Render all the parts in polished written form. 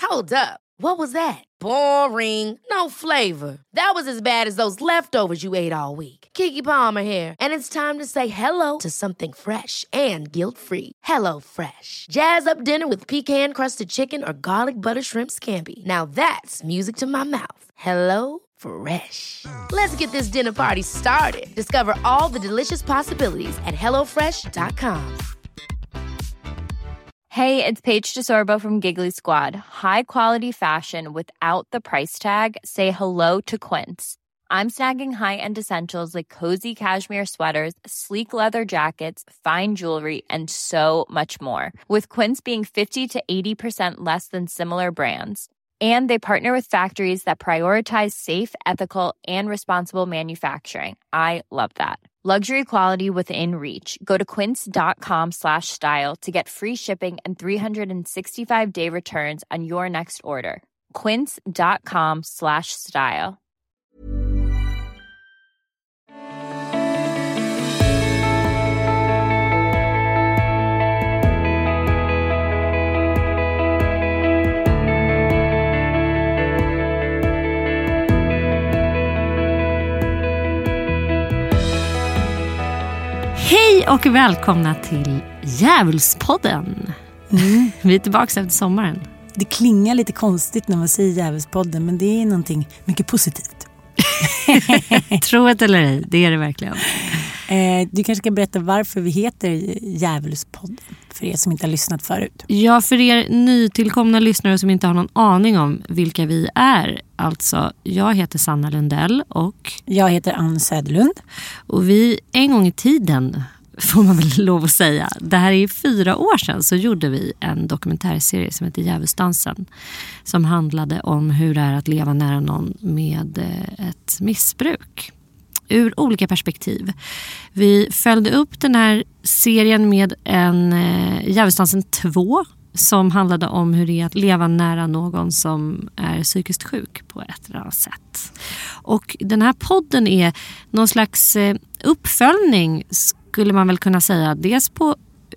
Hold up. What was that? Boring. No flavor. That was as bad as those leftovers you ate all week. Keke Palmer here, and it's time to say hello to something fresh and guilt-free. Hello Fresh. Jazz up dinner with pecan-crusted chicken or garlic butter shrimp scampi. Now that's music to my mouth. Hello Fresh. Let's get this dinner party started. Discover all the delicious possibilities at hellofresh.com. Hey, it's Paige DeSorbo from Giggly Squad. High quality fashion without the price tag. Say hello to Quince. I'm snagging high-end essentials like cozy cashmere sweaters, sleek leather jackets, fine jewelry, and so much more. With Quince being 50 to 80% less than similar brands. And they partner with factories that prioritize safe, ethical, and responsible manufacturing. I love that. Luxury quality within reach. Go to quince.com/style to get free shipping and 365-day returns on your next order. Quince.com/style. Hej och välkomna till Djävulspodden. Vi är tillbaka efter sommaren. Det klingar lite konstigt när man säger Djävulspodden, men det är någonting mycket positivt. Tro det eller ej, det är det verkligen. Du kanske ska berätta varför vi heter Djävulspodden, för er som inte har lyssnat förut. Ja, för er nytillkomna lyssnare som inte har någon aning om vilka vi är. Alltså, jag heter Sanna Lundell och... Jag heter Ann Söderlund. Och vi, en gång i tiden, får man väl lov att säga, det här är 4 år sedan, så gjorde vi en dokumentärserie som heter Djävulsdansen. Som handlade om hur det är att leva nära någon med ett missbruk. Ur olika perspektiv. Vi följde upp den här serien med en Djävulsdansen 2 som handlade om hur det är att leva nära någon som är psykiskt sjuk på ett eller annat sätt. Och den här podden är någon slags uppföljning, skulle man väl kunna säga, dels på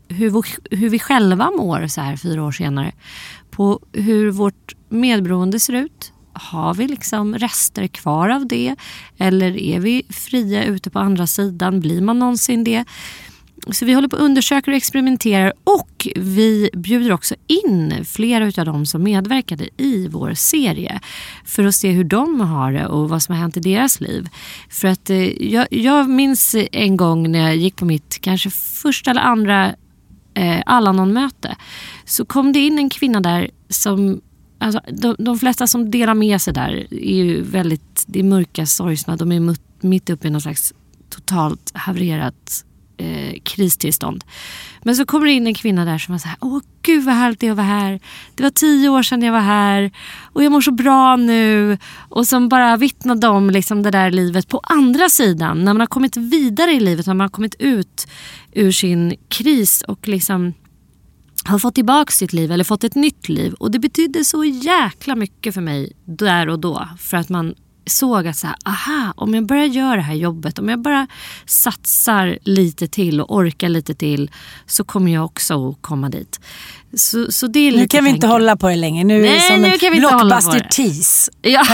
hur vi själva mår så här 4 år senare, på hur vårt medberoende ser ut. Har vi liksom rester kvar av det? Eller är vi fria ute på andra sidan? Blir man någonsin det? Så vi håller på att undersöka och experimenterar. Och vi bjuder också in flera av dem som medverkade i vår serie. För att se hur de har det och vad som har hänt i deras liv. För att jag minns en gång när jag gick på mitt kanske första eller andra Alanon-möte. Så kom det in en kvinna där som... Alltså, de flesta som delar med sig där är ju väldigt, det är mörka sorgsna. De är mitt uppe i någon slags totalt havererat kristillstånd. Men så kommer det in en kvinna där som var så här: åh gud vad härligt det är att vara här. Det var 10 år sedan jag var här och jag mår så bra nu. Och som bara vittnade om liksom det där livet på andra sidan. När man har kommit vidare i livet, när man har kommit ut ur sin kris och liksom... har fått tillbaka sitt liv eller fått ett nytt liv. Och det betydde så jäkla mycket för mig där och då. För att man såg att så här, aha, om jag börjar göra det här jobbet, om jag bara satsar lite till och orkar lite till, så kommer jag också att komma dit. Så det är lite. Nu kan vi inte hålla på det längre. Nu är det som en blockbuster-tease. Ja.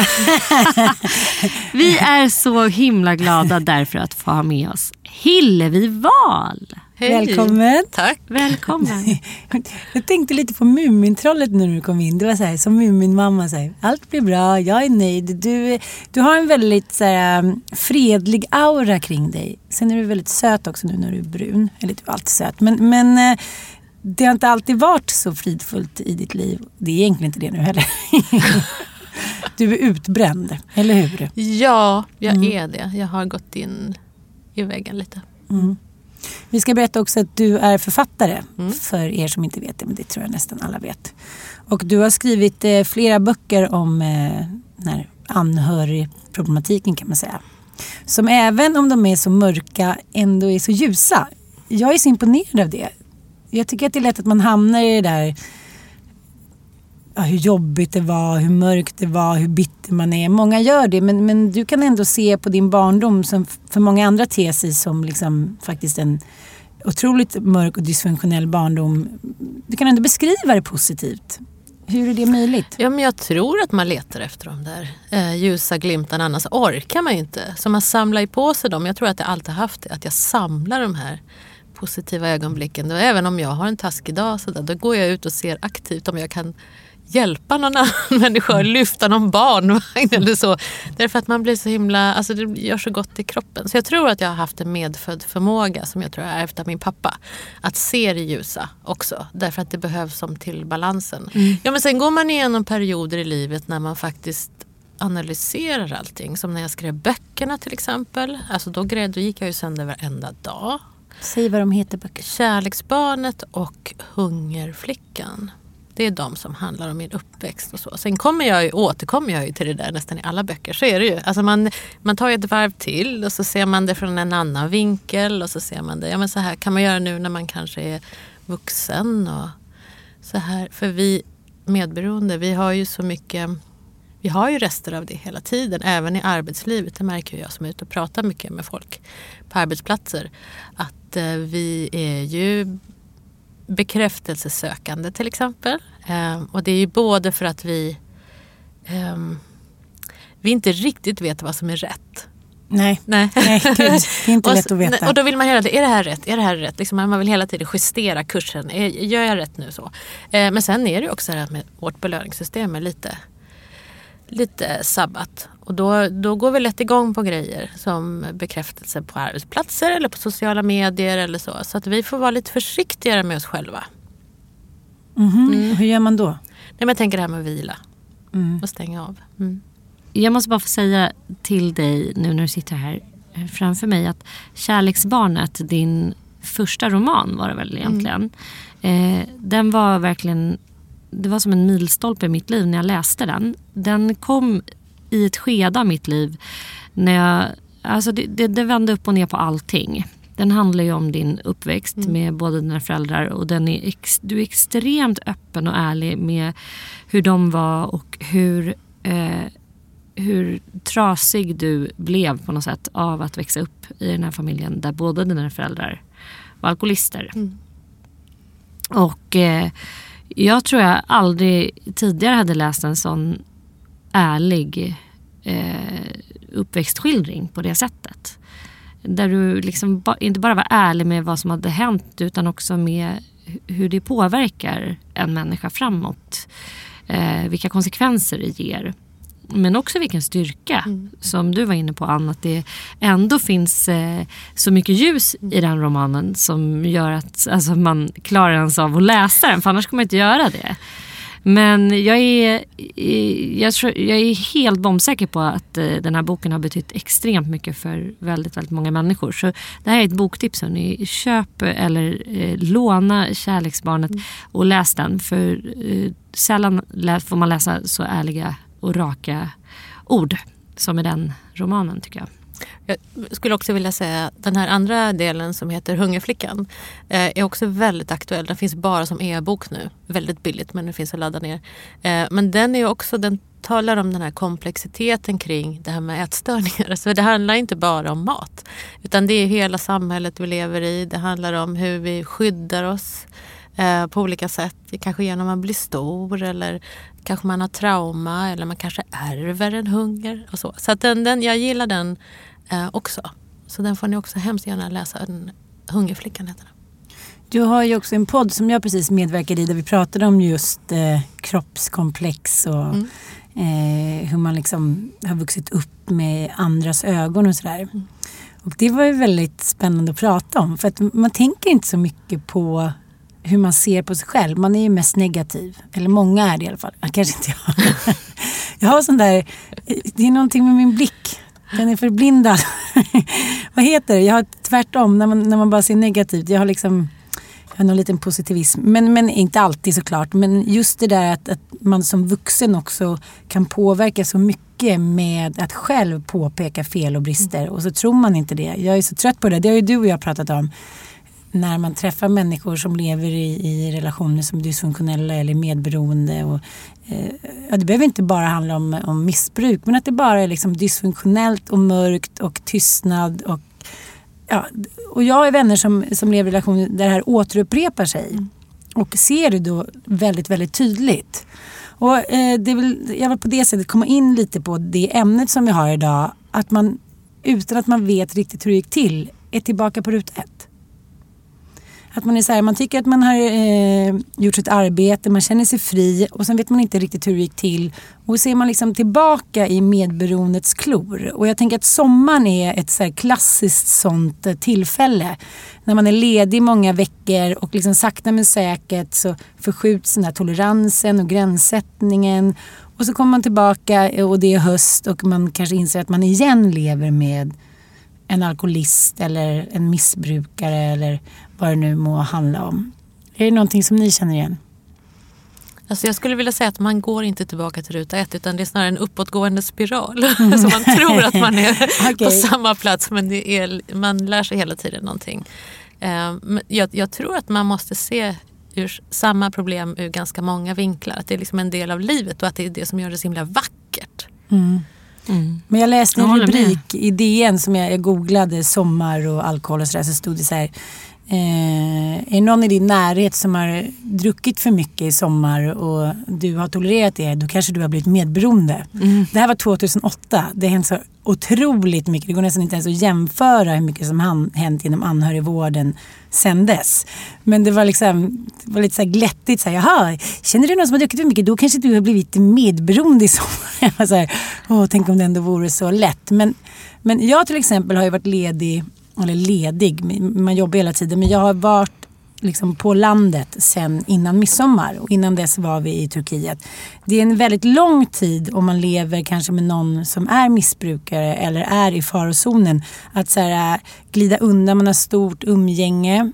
Vi är så himla glada därför att få ha med oss Hillevi Wahl. Hej. Välkommen. Tack. Välkommen. Jag tänkte lite på Mumintrollet när du kom in. Det var så här, som Muminmamma säger, allt blir bra, jag är nöjd. Du har en väldigt så här, fredlig aura kring dig. Sen är du väldigt söt också nu när du är brun. Eller du är alltid söt. Men det har inte alltid varit så fridfullt i ditt liv. Det är egentligen inte det nu heller. Du är utbränd, eller hur? Ja, jag är det. Jag har gått in i väggen lite. Mm. Vi ska berätta också att du är författare, för er som inte vet det, men det tror jag nästan alla vet. Och du har skrivit flera böcker om den här anhörigproblematiken, kan man säga. Som även om de är så mörka ändå är så ljusa. Jag är så imponerad av det. Jag tycker att det är lätt att man hamnar i det där, ja, hur jobbigt det var, hur mörkt det var, hur bitter man är. Många gör det, men du kan ändå se på din barndom som för många andra teser som liksom faktiskt en otroligt mörk och dysfunktionell barndom. Du kan ändå beskriva det positivt. Hur är det möjligt? Ja, men jag tror att man letar efter de där ljusa glimtarna, annars orkar man ju inte. Så man samlar ju på sig dem. Jag tror att jag alltid haft det, att jag samlar de här positiva ögonblicken. Och även om jag har en taskig dag så där, då går jag ut och ser aktivt om jag kan hjälpa någon annan människa, lyfta någon barnvagn eller så. Därför att man blir så himla, alltså det gör så gott i kroppen. Så jag tror att jag har haft en medfödd förmåga som jag tror jag ärvt av min pappa. Att se det ljusa också. Därför att det behövs som till balansen. Ja, men sen går man igenom perioder i livet när man faktiskt analyserar allting. Som när jag skrev böckerna till exempel. Alltså då gick jag ju sönder varenda dag. Säg vad de heter böcker. Kärleksbarnet och Hungerflickan. Det är de som handlar om min uppväxt och så. Sen återkommer jag ju till det där nästan i alla böcker. Så är det ju. Alltså man tar ju ett varv till och så ser man det från en annan vinkel. Och så ser man det. Ja, men så här kan man göra nu när man kanske är vuxen. Och så här. För vi medberoende, vi har ju så mycket... Vi har ju rester av det hela tiden. Även i arbetslivet. Det märker jag som är ute och pratar mycket med folk på arbetsplatser. Att vi är ju... bekräftelsesökande till exempel. Och det är ju både för att vi inte riktigt vet vad som är rätt. Nej, gud, det är inte lätt att veta. Och då vill man hela tiden, är det här rätt? Är det här rätt? Liksom, man vill hela tiden justera kursen. Gör jag rätt nu så? Men sen är det ju också det här med vårt belöningssystem är lite sabbat. Och då går vi lätt igång på grejer som bekräftelse på arbetsplatser eller på sociala medier eller så. Så att vi får vara lite försiktigare med oss själva. Hur gör man då? Nej, men jag tänker det här med att vila och stänga av. Jag måste bara få säga till dig nu när du sitter här framför mig att Kärleksbarnet, din första roman var det väl egentligen. Den var verkligen... Det var som en milstolpe i mitt liv när jag läste den. Den kom i ett skede av mitt liv när det vände upp och ner på allting. Den handlar ju om din uppväxt med båda dina föräldrar och du är extremt öppen och ärlig med hur de var och hur trasig du blev på något sätt av att växa upp i den här familjen där båda dina föräldrar var alkoholister. Och jag tror jag aldrig tidigare hade läst en sån ärlig uppväxtskildring på det sättet. Där du liksom inte bara var ärlig med vad som hade hänt utan också med hur det påverkar en människa framåt. Vilka konsekvenser det ger. Men också vilken styrka som du var inne på, Ann, att det ändå finns så mycket ljus i den romanen som gör att man klarar ens av att läsa den, för annars kommer man inte göra det. Men jag är helt bombsäker på att den här boken har betytt extremt mycket för väldigt, väldigt många människor. Så det här är ett boktips. Ni köp eller låna Kärleksbarnet och läs den. För sällan får man läsa så ärliga och raka ord som i den romanen, tycker jag. Jag skulle också vilja säga att den här andra delen som heter Hungerflickan är också väldigt aktuell. Den finns bara som e-bok nu. Väldigt billigt, men den finns att ladda ner. Men den talar om den här komplexiteten kring det här med ätstörningar. Så det handlar inte bara om mat. Utan det är hela samhället vi lever i. Det handlar om hur vi skyddar oss på olika sätt. Kanske genom att bli stor eller kanske man har trauma eller man kanske ärver en hunger och så. Så att jag gillar den också. Så den får ni också hemskt gärna läsa. Hungerflickan heter den. Du har ju också en podd som jag precis medverkade i där vi pratade om just kroppskomplex och hur man liksom har vuxit upp med andras ögon och sådär. Och det var ju väldigt spännande att prata om, för att man tänker inte så mycket på hur man ser på sig själv. Man är ju mest negativ. Eller många är det i alla fall. Kanske inte jag. Jag har sån där... Det är någonting med min blick. Den är förblindad. Vad heter det? Jag har tvärtom. När man bara ser negativt. Jag har någon liten positivism. Men inte alltid såklart. Men just det där att man som vuxen också kan påverka så mycket med att själv påpeka fel och brister. Och så tror man inte det. Jag är så trött på det. Det har ju du och jag pratat om. När man träffar människor som lever i relationer som är dysfunktionella eller medberoende. Och, det behöver inte bara handla om missbruk, men att det bara är liksom dysfunktionellt och mörkt och tystnad. Och jag är vänner som lever i relationer där det här återupprepar sig. och ser det då väldigt, väldigt tydligt. Och jag vill på det sättet komma in lite på det ämnet som vi har idag. Att man, utan att man vet riktigt hur det gick till, är tillbaka på ruta 1. Att man är så här, man tycker att man har gjort sitt arbete, man känner sig fri och sen vet man inte riktigt hur det gick till. Och så är man liksom tillbaka i medberoendets klor. Och jag tänker att sommaren är ett så här klassiskt sånt tillfälle. När man är ledig många veckor och liksom sakta men säkert så förskjuts den här toleransen och gränssättningen. Och så kommer man tillbaka och det är höst och man kanske inser att man igen lever med en alkoholist eller en missbrukare eller vad det nu må handla om. Är det någonting som ni känner igen? Alltså jag skulle vilja säga att man går inte tillbaka till ruta 1 utan det är snarare en uppåtgående spiral. Så man tror att man är på samma plats men man lär sig hela tiden någonting. Jag tror att man måste se ur samma problem ur ganska många vinklar. Att det är liksom en del av livet och att det är det som gör det så himla vackert. Mm. Men jag läste en rubrik i DN som jag googlade sommar och alkohol och så stod det så här: är någon i din närhet som har druckit för mycket i sommar och du har tolererat det, då kanske du har blivit medberoende. Det här var 2008. Det har hänt så otroligt mycket. Det går nästan inte ens att jämföra hur mycket som hänt inom anhörigvården sen dess. Men det var liksom, det var lite så här glättigt. Så här, jaha, känner du någon som har druckit för mycket? Då kanske du har blivit medberoende i sommar. Jag var så här, tänk om det ändå vore så lätt. Men jag till exempel har ju varit ledig, man jobbar hela tiden, men jag har varit liksom på landet sen innan midsommar och innan dess var vi i Turkiet. Det är en väldigt lång tid om man lever kanske med någon som är missbrukare eller är i farozonen att så här, glida undan, man har stort umgänge,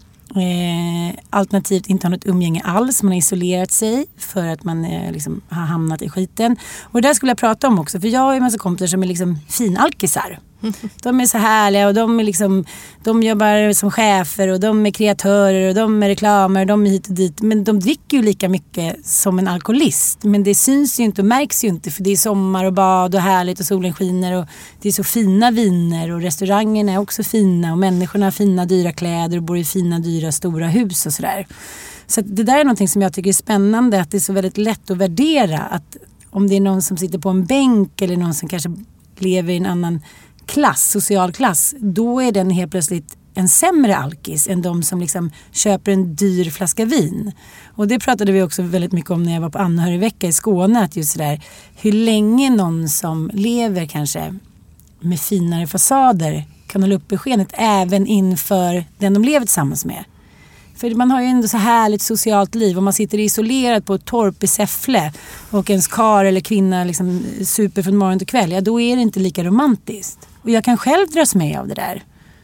alternativt inte har något umgänge alls, man har isolerat sig för att man liksom har hamnat i skiten. Och det där skulle jag prata om också, för jag har ju en massa kompisar som är liksom finalkisar. De är så härliga och de jobbar som chefer och de är kreatörer och de är reklamer och de är hit och dit. Men de dricker ju lika mycket som en alkoholist. Men det syns ju inte och märks ju inte för det är sommar och bad och härligt och solen skiner och det är så fina viner och restaurangerna är också fina och människorna har fina dyra kläder och bor i fina dyra stora hus och sådär. Så det där är någonting som jag tycker är spännande, att det är så väldigt lätt att värdera att om det är någon som sitter på en bänk eller någon som kanske lever i en annan klass, social klass, då är den helt plötsligt en sämre alkis än de som liksom köper en dyr flaska vin. Och det pratade vi också väldigt mycket om när jag var på anhörigvecka i Skåne, att just sådär, hur länge någon som lever kanske med finare fasader kan hålla uppe skenet även inför den de lever tillsammans med. För man har ju ändå så härligt socialt liv och man sitter isolerad på ett torp i Säffle och ens kar eller kvinna liksom super från morgon till kväll, ja då är det inte lika romantiskt. Och jag kan själv dras med av det där.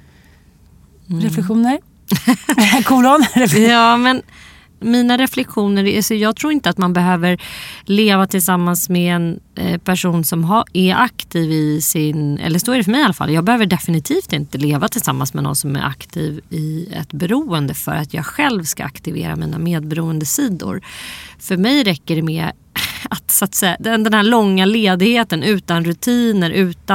Reflektioner? Kolon? Ja, men mina reflektioner, alltså jag tror inte att man behöver leva tillsammans med en person som är aktiv i sin, eller så är det för mig i alla fall, jag behöver definitivt inte leva tillsammans med någon som är aktiv i ett beroende för att jag själv ska aktivera mina medberoende sidor. För mig räcker det med att, så att säga, den här långa ledigheten utan rutiner,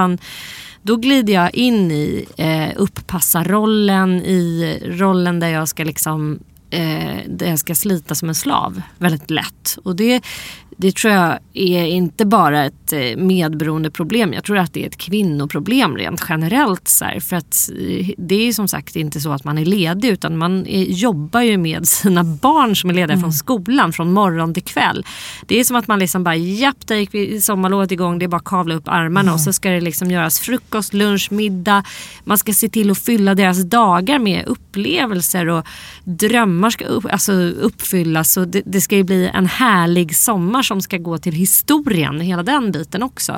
då glider jag in i upppassarrollen, i rollen där jag ska liksom där jag ska slita som en slav väldigt lätt. Och det tror jag är inte bara ett medberoende problem. Jag tror att det är ett kvinnoproblem rent generellt. Så här, för att det är som sagt inte så att man är ledig, utan man jobbar ju med sina barn som är lediga från skolan från morgon till kväll. Det är som att man liksom bara där gick sommarlovet igång, det är bara kavla upp armarna och så ska det liksom göras frukost, lunch, middag. Man ska se till att fylla deras dagar med upplevelser och drömmar ska uppfyllas, och det ska ju bli en härlig sommar som ska gå till historien, hela den biten också.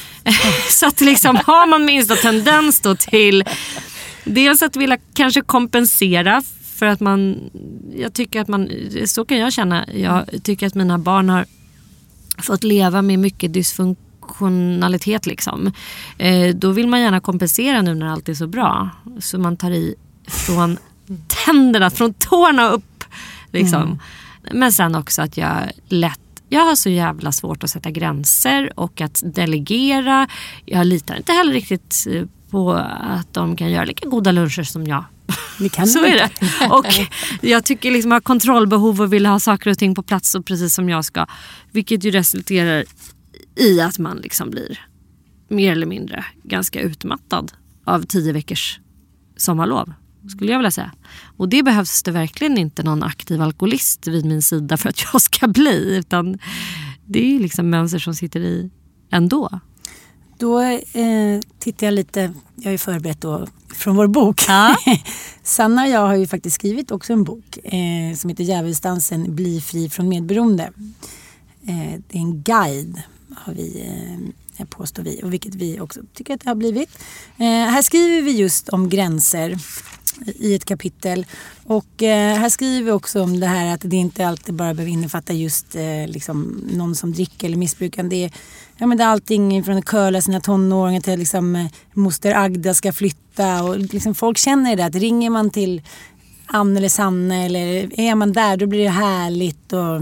Så att liksom har man minsta tendens då till dels att vilja kanske kompensera för att jag tycker att så kan jag känna, jag tycker att mina barn har fått leva med mycket dysfunktionalitet liksom. Då vill man gärna kompensera nu när allt är så bra, så man tar i från tänderna, från tårna upp liksom. Men sen också att jag har så jävla svårt att sätta gränser och att delegera. Jag litar inte heller riktigt på att de kan göra lika goda luncher som jag. Det kan så är det. Och jag tycker liksom ha kontrollbehov och vill ha saker och ting på plats och precis som jag ska. Vilket ju resulterar i att man liksom blir mer eller mindre ganska utmattad av 10 veckors sommarlov, skulle jag vilja säga. Och det behövs det verkligen inte någon aktiv alkoholist vid min sida för att jag ska bli, utan det är liksom mönster som sitter i ändå. Då tittar jag lite, jag har ju förberett då från vår bok. Ja. Sanna och jag har ju faktiskt skrivit också en bok som heter Djävulsdansen, bli fri från medberoende. Det är en guide har vi, påstår vi, och vilket vi också tycker att det har blivit. Här skriver vi just om gränser i ett kapitel, och här skriver vi också om det här att det inte alltid bara behöver innefatta just liksom någon som dricker eller missbrukar. Det är, det är allting från att curla sina tonåringar till liksom moster Agda ska flytta, och liksom folk känner det att ringer man till Ann eller Sanne eller är man där, då blir det härligt, och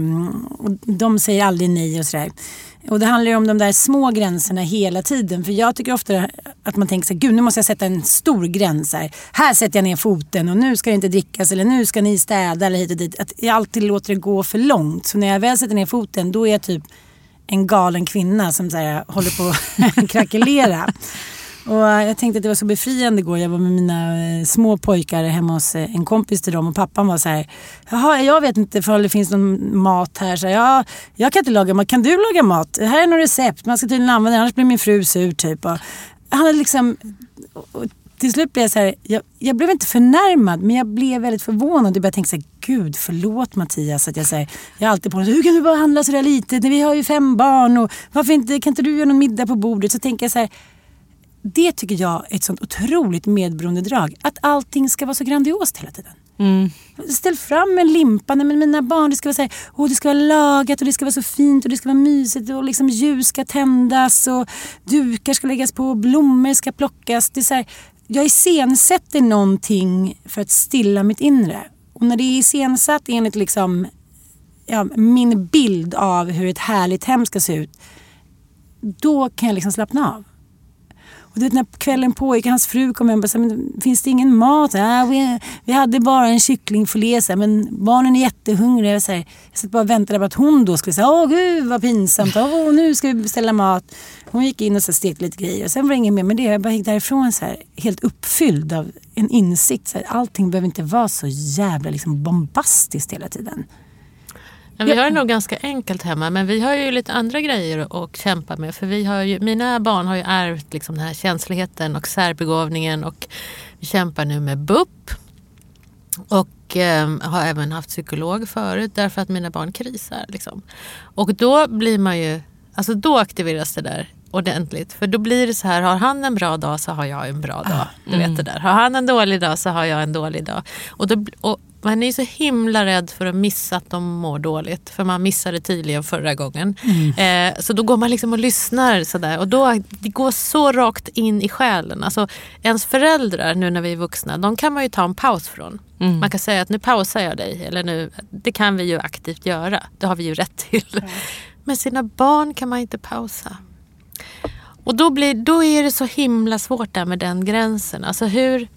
de säger aldrig nej och sådär. Och det handlar ju om de där små gränserna hela tiden. För jag tycker ofta att man tänker så här, gud, nu måste jag sätta en stor gräns här. Här sätter jag ner foten och nu ska det inte drickas eller nu ska ni städa eller hit och dit. Att jag alltid låter det gå för långt. Så när jag väl sätter ner foten, då är jag typ en galen kvinna som så här, håller på att krackelera. Och jag tänkte att det var så befriande igår. Jag var med mina små pojkar hemma hos en kompis till dem, och pappan var så här: jaha, jag vet inte för det finns någon mat här. Så ja, jag kan inte laga mat. Kan du laga mat? Här är något recept. Man ska tydligen använda det, annars blir min fru sur typ. Och han hade liksom, och till slut blev jag så här, jag blev inte förnärmad, men jag blev väldigt förvånad. Jag började tänka så här, gud förlåt Mattias att jag säger, jag är alltid på hur kan du bara handla så där lite? Vi har ju 5 barn, och varför inte, kan inte du göra någon middag på bordet? Så tänker jag så här, det tycker jag är ett sånt otroligt medberoendedrag. Att allting ska vara så grandiost hela tiden. Ställ fram en limpa med mina barn. Det ska vara så här, det ska vara lagat och det ska vara så fint och det ska vara mysigt och liksom ljus ska tändas och dukar ska läggas på och blommor ska plockas. Det är så här, jag iscensätter någonting för att stilla mitt inre. Och när det är iscensatt enligt liksom, min bild av hur ett härligt hem ska se ut, då kan jag liksom slappna av. Och det, när kvällen pågick, hans fru kom hem och sa, men finns det ingen mat? Vi hade bara en kycklingfilé, men barnen är jättehungriga. Jag satt bara och väntade på att hon då skulle säga, åh gud vad pinsamt, nu ska vi beställa mat. Hon gick in och så stekte lite grejer, och sen var det ingen mer med det. Jag bara gick därifrån så här, helt uppfylld av en insikt. Så här, allting behöver inte vara så jävla liksom bombastiskt hela tiden. Men vi har det nog ganska enkelt hemma, men vi har ju lite andra grejer att kämpa med. För vi har ju, mina barn har ju ärvt liksom den här känsligheten och särbegåvningen, och vi kämpar nu med BUP. Och har även haft psykolog förut därför att mina barn krisar. Liksom. Och då blir man ju, alltså då aktiveras det där ordentligt. För då blir det så här, har han en bra dag så har jag en bra dag. Du vet det där. Har han en dålig dag så har jag en dålig dag. Och man är så himla rädd för att missa att de mår dåligt. För man missade tydligen förra gången. Så då går man liksom och lyssnar sådär. Och då, det går så rakt in i själen. Alltså ens föräldrar nu när vi är vuxna, de kan man ju ta en paus från. Man kan säga att nu pausar jag dig. Eller nu, det kan vi ju aktivt göra. Det har vi ju rätt till. Men sina barn kan man inte pausa. Och då är det så himla svårt där med den gränsen. Alltså hur...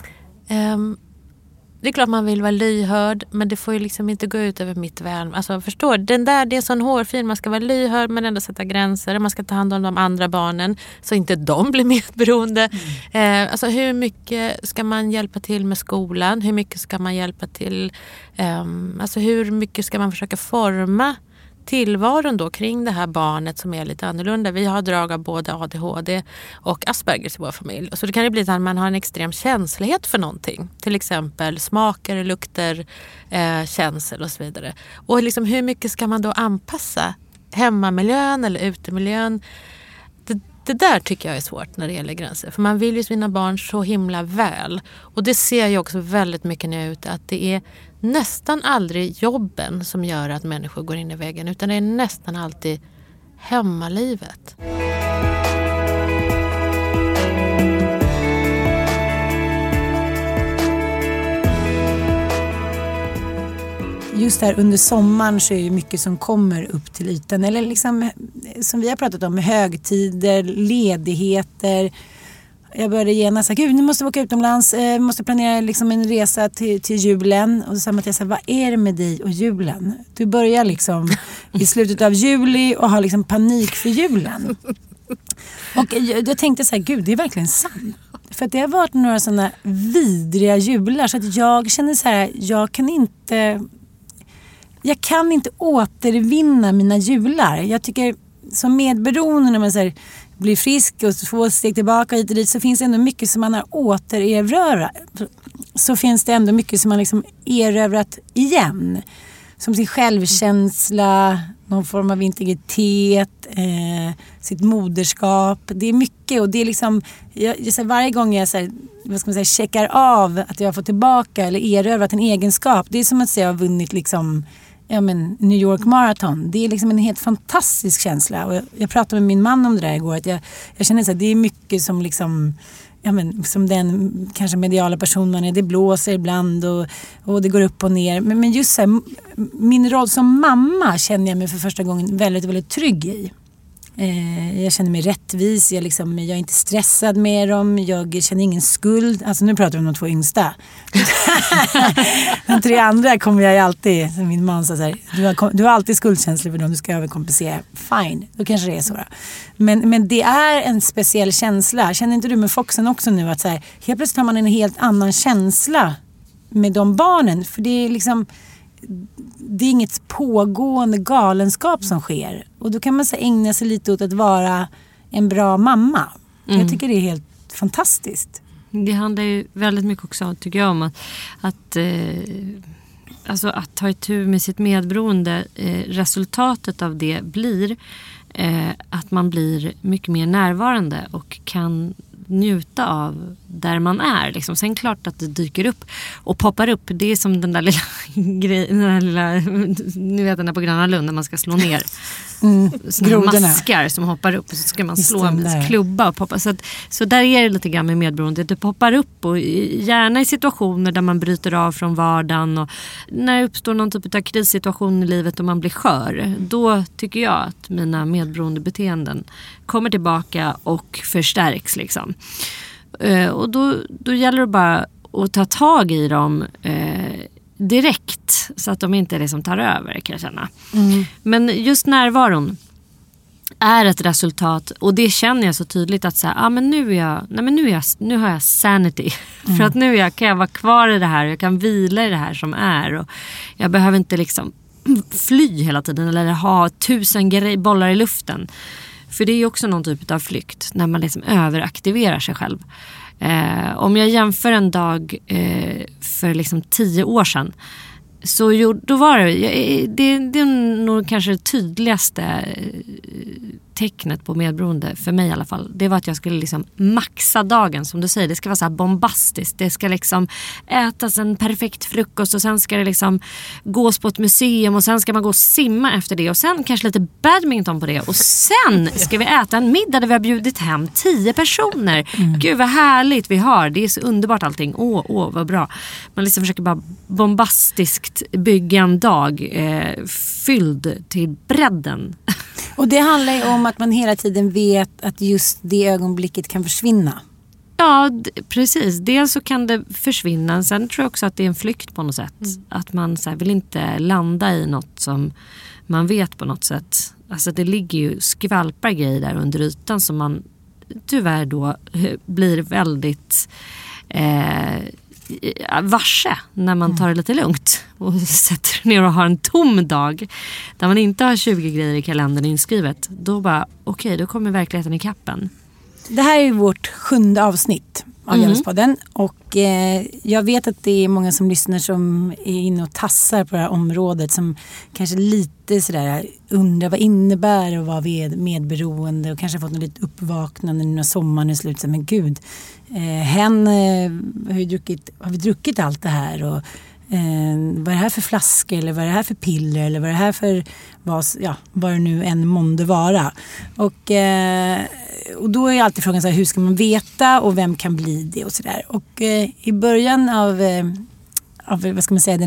det är klart man vill vara lyhörd, men det får ju liksom inte gå ut över mitt väl. Alltså förstår, det är sån hårfin, man ska vara lyhörd men ändå sätta gränser. Man ska ta hand om de andra barnen så inte de blir medberoende. Alltså hur mycket ska man hjälpa till med skolan? Hur mycket ska man hjälpa till? Alltså hur mycket ska man försöka forma tillvaron då kring det här barnet som är lite annorlunda. Vi har drag av både ADHD och Aspergers i vår familj. Så det kan ju bli att man har en extrem känslighet för någonting. Till exempel smaker, lukter, känsel och så vidare. Och liksom hur mycket ska man då anpassa hemmamiljön eller utemiljön? Det där tycker jag är svårt när det gäller gränser. För man vill ju sina barn så himla väl. Och det ser jag också väldigt mycket nu ut att det är nästan aldrig jobben som gör att människor går in i väggen. Utan det är nästan alltid hemmalivet. Just där under sommaren så är det mycket som kommer upp till ytan. Eller liksom, som vi har pratat om, högtider, ledigheter. jag började gena så här, gud, nu måste vi åka utomlands, måste planera liksom en resa till julen. Och så sa Mattias, vad är det med dig och julen? Du börjar liksom i slutet av juli och har liksom panik för julen. Och jag tänkte så här, gud, det är verkligen sant. För att det har varit några sådana vidriga jular så att jag känner så här, jag kan inte återvinna mina jular. Jag tycker som medberoende när man så här, blir frisk och får steg tillbaka hit och dit, så finns det ändå mycket som man har återerövrat. Så finns det ändå mycket som man liksom erövrat igen. Som sin självkänsla, någon form av integritet, sitt moderskap. Det är mycket och det är liksom, varje gång jag så här, vad ska man säga, checkar av att jag har fått tillbaka eller erövrat en egenskap. Det är som att säga jag har vunnit liksom, New York Marathon. Det är liksom en helt fantastisk känsla. Och jag pratade med min man om det där igår. Att jag känner att det är mycket som liksom, som den kanske mediala person man är. Det blåser ibland och det går upp och ner. Men just så här, min roll som mamma känner jag mig för första gången väldigt, väldigt trygg i. Jag känner mig rättvis, jag är inte stressad med dem, jag känner ingen skuld. Alltså nu pratar vi om de 2 yngsta. De 3 andra kommer jag ju alltid, som min man sa så här, du har alltid skuldkänslor för dem, du ska överkompensera. Fine, då kanske det är så då. Men det är en speciell känsla. Känner inte du med Foxen också nu att så här, helt plötsligt har man en helt annan känsla med de barnen, för det är liksom, det är inget pågående galenskap som sker. Och då kan man så ägna sig lite åt att vara en bra mamma. Jag tycker det är helt fantastiskt. Det handlar ju väldigt mycket också, tycker jag, om att ta itu med sitt medberoende. Resultatet av det blir att man blir mycket mer närvarande och kan njuta av där man är. Liksom. Sen klart att det dyker upp och poppar upp. Det är som den där lilla grejen, ni vet den där på Gröna Lund när man ska slå ner maskar som hoppar upp och så ska man slå en klubba och poppa. Så där är det lite grann med medberoende. Det poppar upp och gärna i situationer där man bryter av från vardagen och när det uppstår någon typ av krissituation i livet och man blir skör. Då tycker jag att mina medberoende beteenden kommer tillbaka och förstärks liksom. Och då gäller det bara att ta tag i dem direkt så att de inte liksom tar över, kan jag känna. Men just närvaron är ett resultat och det känner jag så tydligt att så här, men nu har jag sanity. För att nu kan jag vara kvar i det här och jag kan vila i det här som är och jag behöver inte liksom fly hela tiden eller ha 1000 bollar i luften. För det är ju också någon typ av flykt när man liksom överaktiverar sig själv. Om jag jämför en dag för liksom 10 år sedan så då var det är nog kanske det tydligaste tecknet på medberoende för mig i alla fall. Det var att jag skulle liksom maxa dagen, som du säger. Det ska vara så här bombastiskt. Det ska liksom ätas en perfekt frukost och sen ska det liksom gås på ett museum och sen ska man gå och simma efter det och sen kanske lite badminton på det och sen ska vi äta en middag där vi har bjudit hem 10 personer. Gud vad härligt vi har. Det är så underbart allting. Åh vad bra. Man liksom försöker bara bombastiskt bygga en dag fylld till bredden. Och det handlar ju om att man hela tiden vet att just det ögonblicket kan försvinna. Ja, precis. Dels så kan det försvinna. Sen tror jag också att det är en flykt på något sätt. Att man så här, vill inte landa i något som man vet på något sätt. Alltså det ligger ju skvalpar grejer där under ytan som man tyvärr då blir väldigt varse när man tar det lite lugnt och sätter ner och har en tom dag där man inte har 20 grejer i kalendern inskrivet. Då bara, okej, då kommer verkligheten i kappen. Det här är vårt 7:e avsnitt av Djävulspodden och jag vet att det är många som lyssnar som är inne och tassar på det här området som kanske lite sådär undrar vad innebär och vad vi är medberoende och kanske fått något lite uppvaknande när sommaren är slut. Men gud, har vi druckit allt det här och vad är det här för flaskor eller vad är det här för piller eller vad är det här för vad det nu än månde vara. Och då är alltid frågan så här, hur ska man veta och vem kan bli det och sådär. Och i början av vad ska man säga,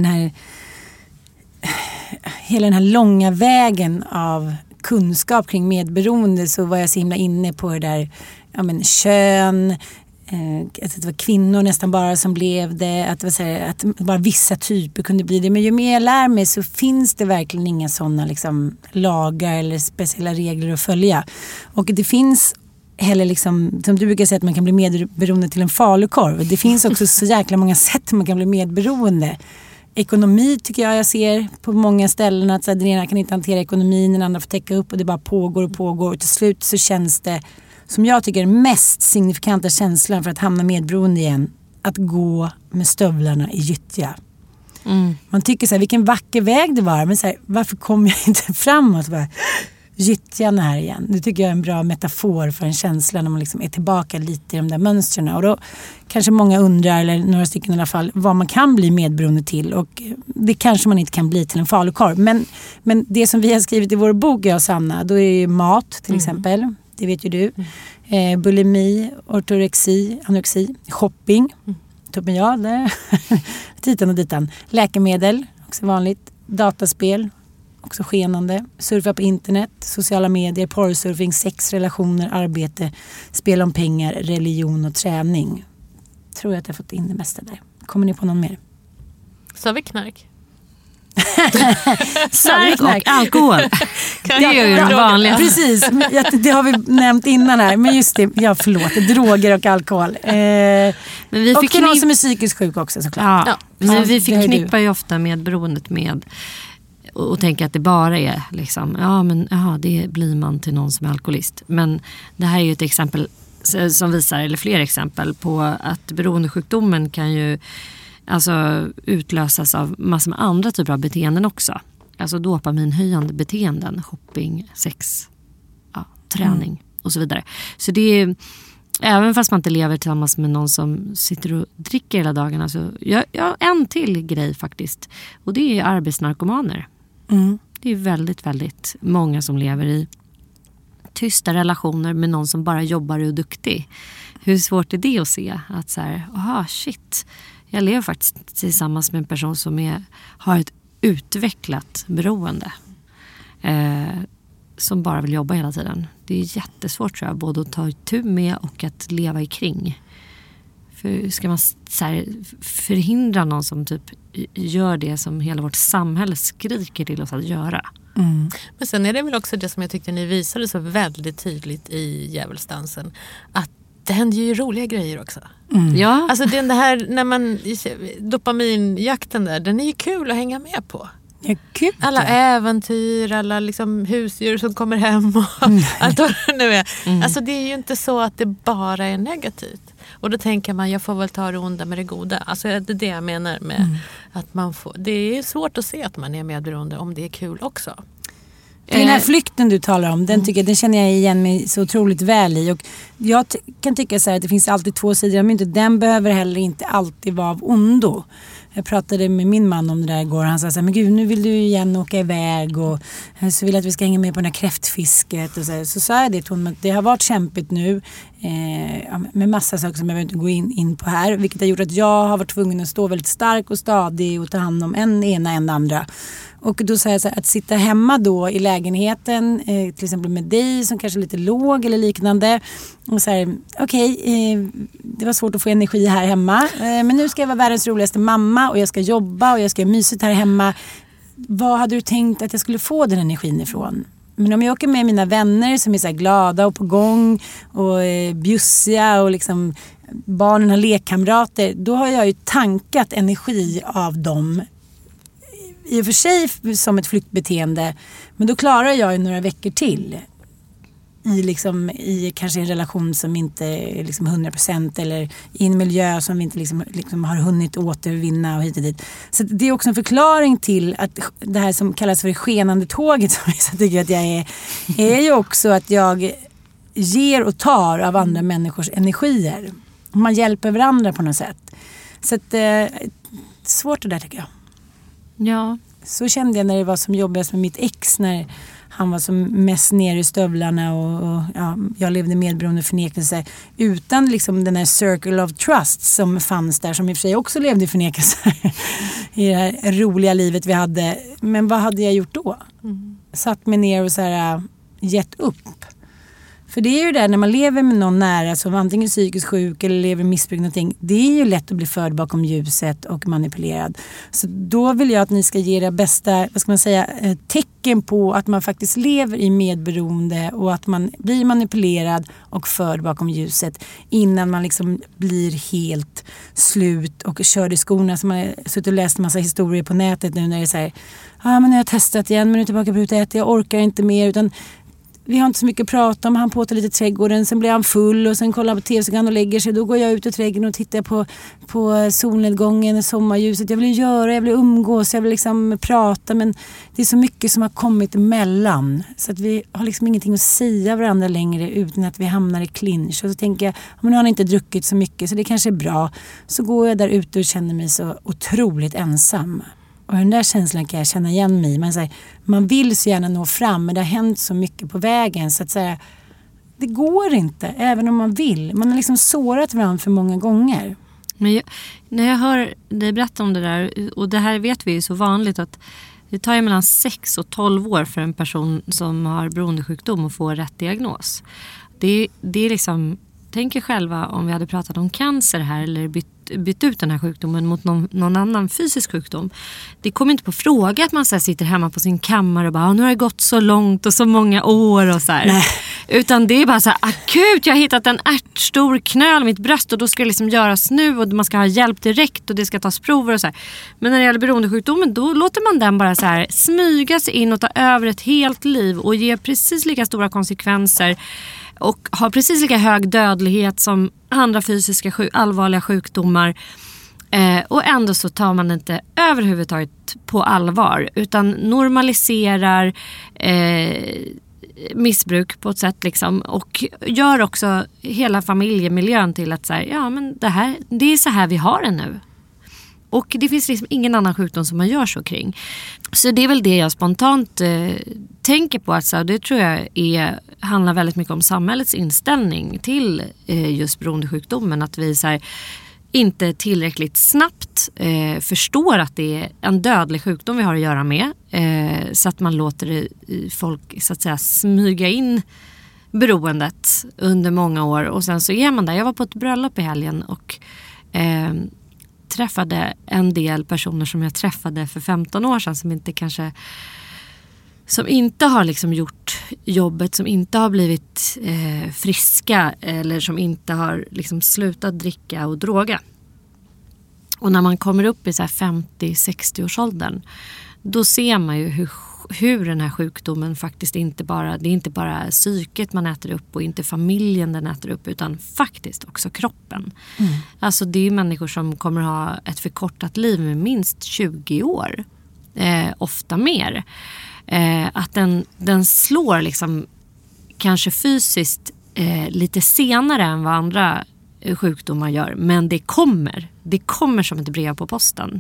hela den här långa vägen av kunskap kring medberoende så var jag så himla inne på det där kön, att det var kvinnor nästan bara som blev det, att det var så här, att bara vissa typer kunde bli det. Men ju mer jag lär mig så finns det verkligen inga sådana liksom lagar eller speciella regler att följa. Och det finns heller liksom, som du brukar säga, att man kan bli medberoende till en falukorv. Det finns också så jäkla många sätt man kan bli medberoende. Ekonomi tycker jag ser på många ställen att så här, den ena kan inte hantera ekonomin, den andra får täcka upp och det bara pågår och till slut så känns det, som jag tycker är mest signifikanta känslan för att hamna medberoende igen, att gå med stövlarna i gyttja. Man tycker så här, vilken vacker väg det var, men så här, varför kommer jag inte framåt? Bara, gyttjan här igen. Det tycker jag är en bra metafor för en känsla när man liksom är tillbaka lite i de där mönstren. Och då kanske många undrar, eller några stycken i alla fall, vad man kan bli medberoende till. Och det kanske man inte kan bli till en falukorv. Men det som vi har skrivit i vår bok, jag och Sanna, då är det mat till exempel. Det vet ju du. Bulimi, ortorexi, anorexi, shopping. Toppen jag där. Titan och ditan. Läkemedel, också vanligt. Dataspel, också skenande. Surfa på internet, sociala medier, porrsurfing, sex, relationer, arbete, spel om pengar, religion och träning. Tror jag att jag fått in det mesta där. Kommer ni på någon mer? Så har vi knark. Knark och alkohol. Det är ju det vanliga. Precis, det har vi nämnt innan här. Men just det, förlåt, droger och alkohol. Men vi och till någon som är psykiskt sjuk också såklart. Ja. Men vi förknippar ju ofta medberoendet med och tänker att det bara är liksom, det blir man till någon som är alkoholist. Men det här är ju ett exempel som visar, eller fler exempel på att beroendesjukdomen kan ju alltså utlösas av massor med andra typer av beteenden också. Alltså dopaminhöjande beteenden, shopping, sex, träning och så vidare. Så det är, även fast man inte lever tillsammans med någon som sitter och dricker hela dagarna, så jag en till grej faktiskt. Och det är arbetsnarkomaner. Det är väldigt, väldigt många som lever i tysta relationer med någon som bara jobbar och är duktig. Hur svårt är det att se? Att så här, shit, jag lever faktiskt tillsammans med en person som har ett utvecklat beroende. Som bara vill jobba hela tiden. Det är jättesvårt tror jag, både att ta itu med och att leva i kring. För ska man så här, förhindra någon som typ gör det som hela vårt samhälle skriker till oss att göra? Men sen är det väl också det som jag tyckte ni visade så väldigt tydligt i Djävulsdansen, att det händer ju roliga grejer också. Ja. Alltså det här, när man dopaminjakten där, den är ju kul att hänga med på. Ja, gud, alla äventyr, alla liksom husdjur som kommer hem och allt vad det nu är. Alltså det är ju inte så att det bara är negativt. Och då tänker man, jag får väl ta det onda med det goda. Alltså det är det jag menar med att man får, det är svårt att se att man är medberoende om det är kul också. Den här flykten du talar om, den känner jag igen mig så otroligt väl i. Och jag kan tycka så här att det finns alltid två sidor av myntet. Den behöver heller inte alltid vara av ondo. Jag pratade med min man om det där igår. Han sa så här, men gud, nu vill du igen åka iväg och så vill jag att vi ska hänga med på den här kräftfisket. Och så sa jag det till honom, att det har varit kämpigt nu med massa saker som jag behöver inte gå in på här. Vilket har gjort att jag har varit tvungen att stå väldigt stark och stadig och ta hand om en andra. Och då sa jag så här, att sitta hemma då i lägenheten, till exempel med dig som kanske är lite låg eller liknande. Och så här, det var svårt att få energi här hemma. Men nu ska jag vara världens roligaste mamma och jag ska jobba och jag ska mysigt här hemma. Vad hade du tänkt att jag skulle få den energin ifrån? Men om jag åker med mina vänner som är så här glada och på gång och bjussiga och liksom barnen har lekkamrater, då har jag ju tankat energi av dem. I och för sig som ett flyktbeteende, men då klarar jag ju några veckor till i kanske en relation som inte är liksom 100% eller i en miljö som vi inte liksom har hunnit återvinna och hit och dit. Så det är också en förklaring till att det här som kallas för det skenande tåget som jag tycker att jag är ju också att jag ger och tar av andra människors energier. Man hjälper varandra på något sätt. Så att, svårt det där tycker jag. Ja. Så kände jag när det var som jobbigast med mitt ex, när han var som mest ner i stövlarna och jag levde medberoende förnekelse utan liksom den här circle of trust som fanns där, som i och för sig också levde i förnekelse i det här roliga livet vi hade. Men vad hade jag gjort då? Satt mig ner och så här, gett upp. För det är ju där när man lever med någon nära som antingen är psykiskt sjuk eller lever i missbruk någonting. Det är ju lätt att bli förd bakom ljuset och manipulerad. Så då vill jag att ni ska ge era bästa, vad ska man säga, tecken på att man faktiskt lever i medberoende och att man blir manipulerad och förd bakom ljuset innan man liksom blir helt slut och kör i skorna. Som man har suttit och läst en massa historier på nätet nu när det är så här, men nu har jag testat igen, men nu är jag tillbaka på ruta 1, jag orkar inte mer, utan vi har inte så mycket att prata om. Han påtar lite trädgården, sen blir han full och sen kollar han på tv så kan han och lägger sig. Då går jag ut i trädgården och tittar på solnedgången, sommarljuset. Jag vill umgås, jag vill liksom prata, men det är så mycket som har kommit emellan. Så att vi har liksom ingenting att säga varandra längre utan att vi hamnar i clinch. Och så tänker jag, men nu har han inte druckit så mycket så det kanske är bra. Så går jag där ute och känner mig så otroligt ensam. Och den där känslan kan jag känna igen mig. Man vill så gärna nå fram, men det har hänt så mycket på vägen så att säga, det går inte även om man vill. Man har liksom sårat varandra för många gånger. Men när jag hör dig berätta om det där, och det här vet vi ju så vanligt att det tar ju mellan 6 och 12 år för en person som har beroendesjukdom att få rätt diagnos. Det är liksom, tänk er själva om vi hade pratat om cancer här eller bytt ut den här sjukdomen mot någon annan fysisk sjukdom. Det kommer inte på fråga att man så här sitter hemma på sin kammare och bara, nu har det gått så långt och så många år och så här. Nej. Utan det är bara så här, akut, jag har hittat en ärtstor knöl i mitt bröst och då ska det liksom göras nu och man ska ha hjälp direkt och det ska tas prover och så här. Men när det gäller beroendesjukdomen, då låter man den bara så här smyga sig in och ta över ett helt liv och ge precis lika stora konsekvenser och har precis lika hög dödlighet som andra fysiska allvarliga sjukdomar. Och ändå så tar man inte överhuvudtaget på allvar utan normaliserar missbruk på ett sätt liksom, och gör också hela familjemiljön till att säga, men det är så här vi har det nu. Och det finns liksom ingen annan sjukdom som man gör så kring. Så det är väl det jag spontant tänker på. Alltså, det tror jag handlar väldigt mycket om samhällets inställning till just beroendesjukdomen. Att vi så här, inte tillräckligt snabbt förstår att det är en dödlig sjukdom vi har att göra med. Så att man låter folk så att säga smyga in beroendet under många år. Och sen så är man där. Jag var på ett bröllop i helgen och träffade en del personer som jag träffade för 15 år sedan som inte har liksom gjort jobbet, som inte har blivit friska eller som inte har liksom slutat dricka och droga. Och när man kommer upp i så här 50-60 års åldern, då ser man ju hur den här sjukdomen faktiskt det är inte bara psyket man äter upp och inte familjen den äter upp utan faktiskt också kroppen. Alltså det är människor som kommer ha ett förkortat liv med minst 20 år. Ofta mer. Att den slår liksom kanske fysiskt lite senare än vad andra sjukdomar gör. Men det kommer som ett brev på posten.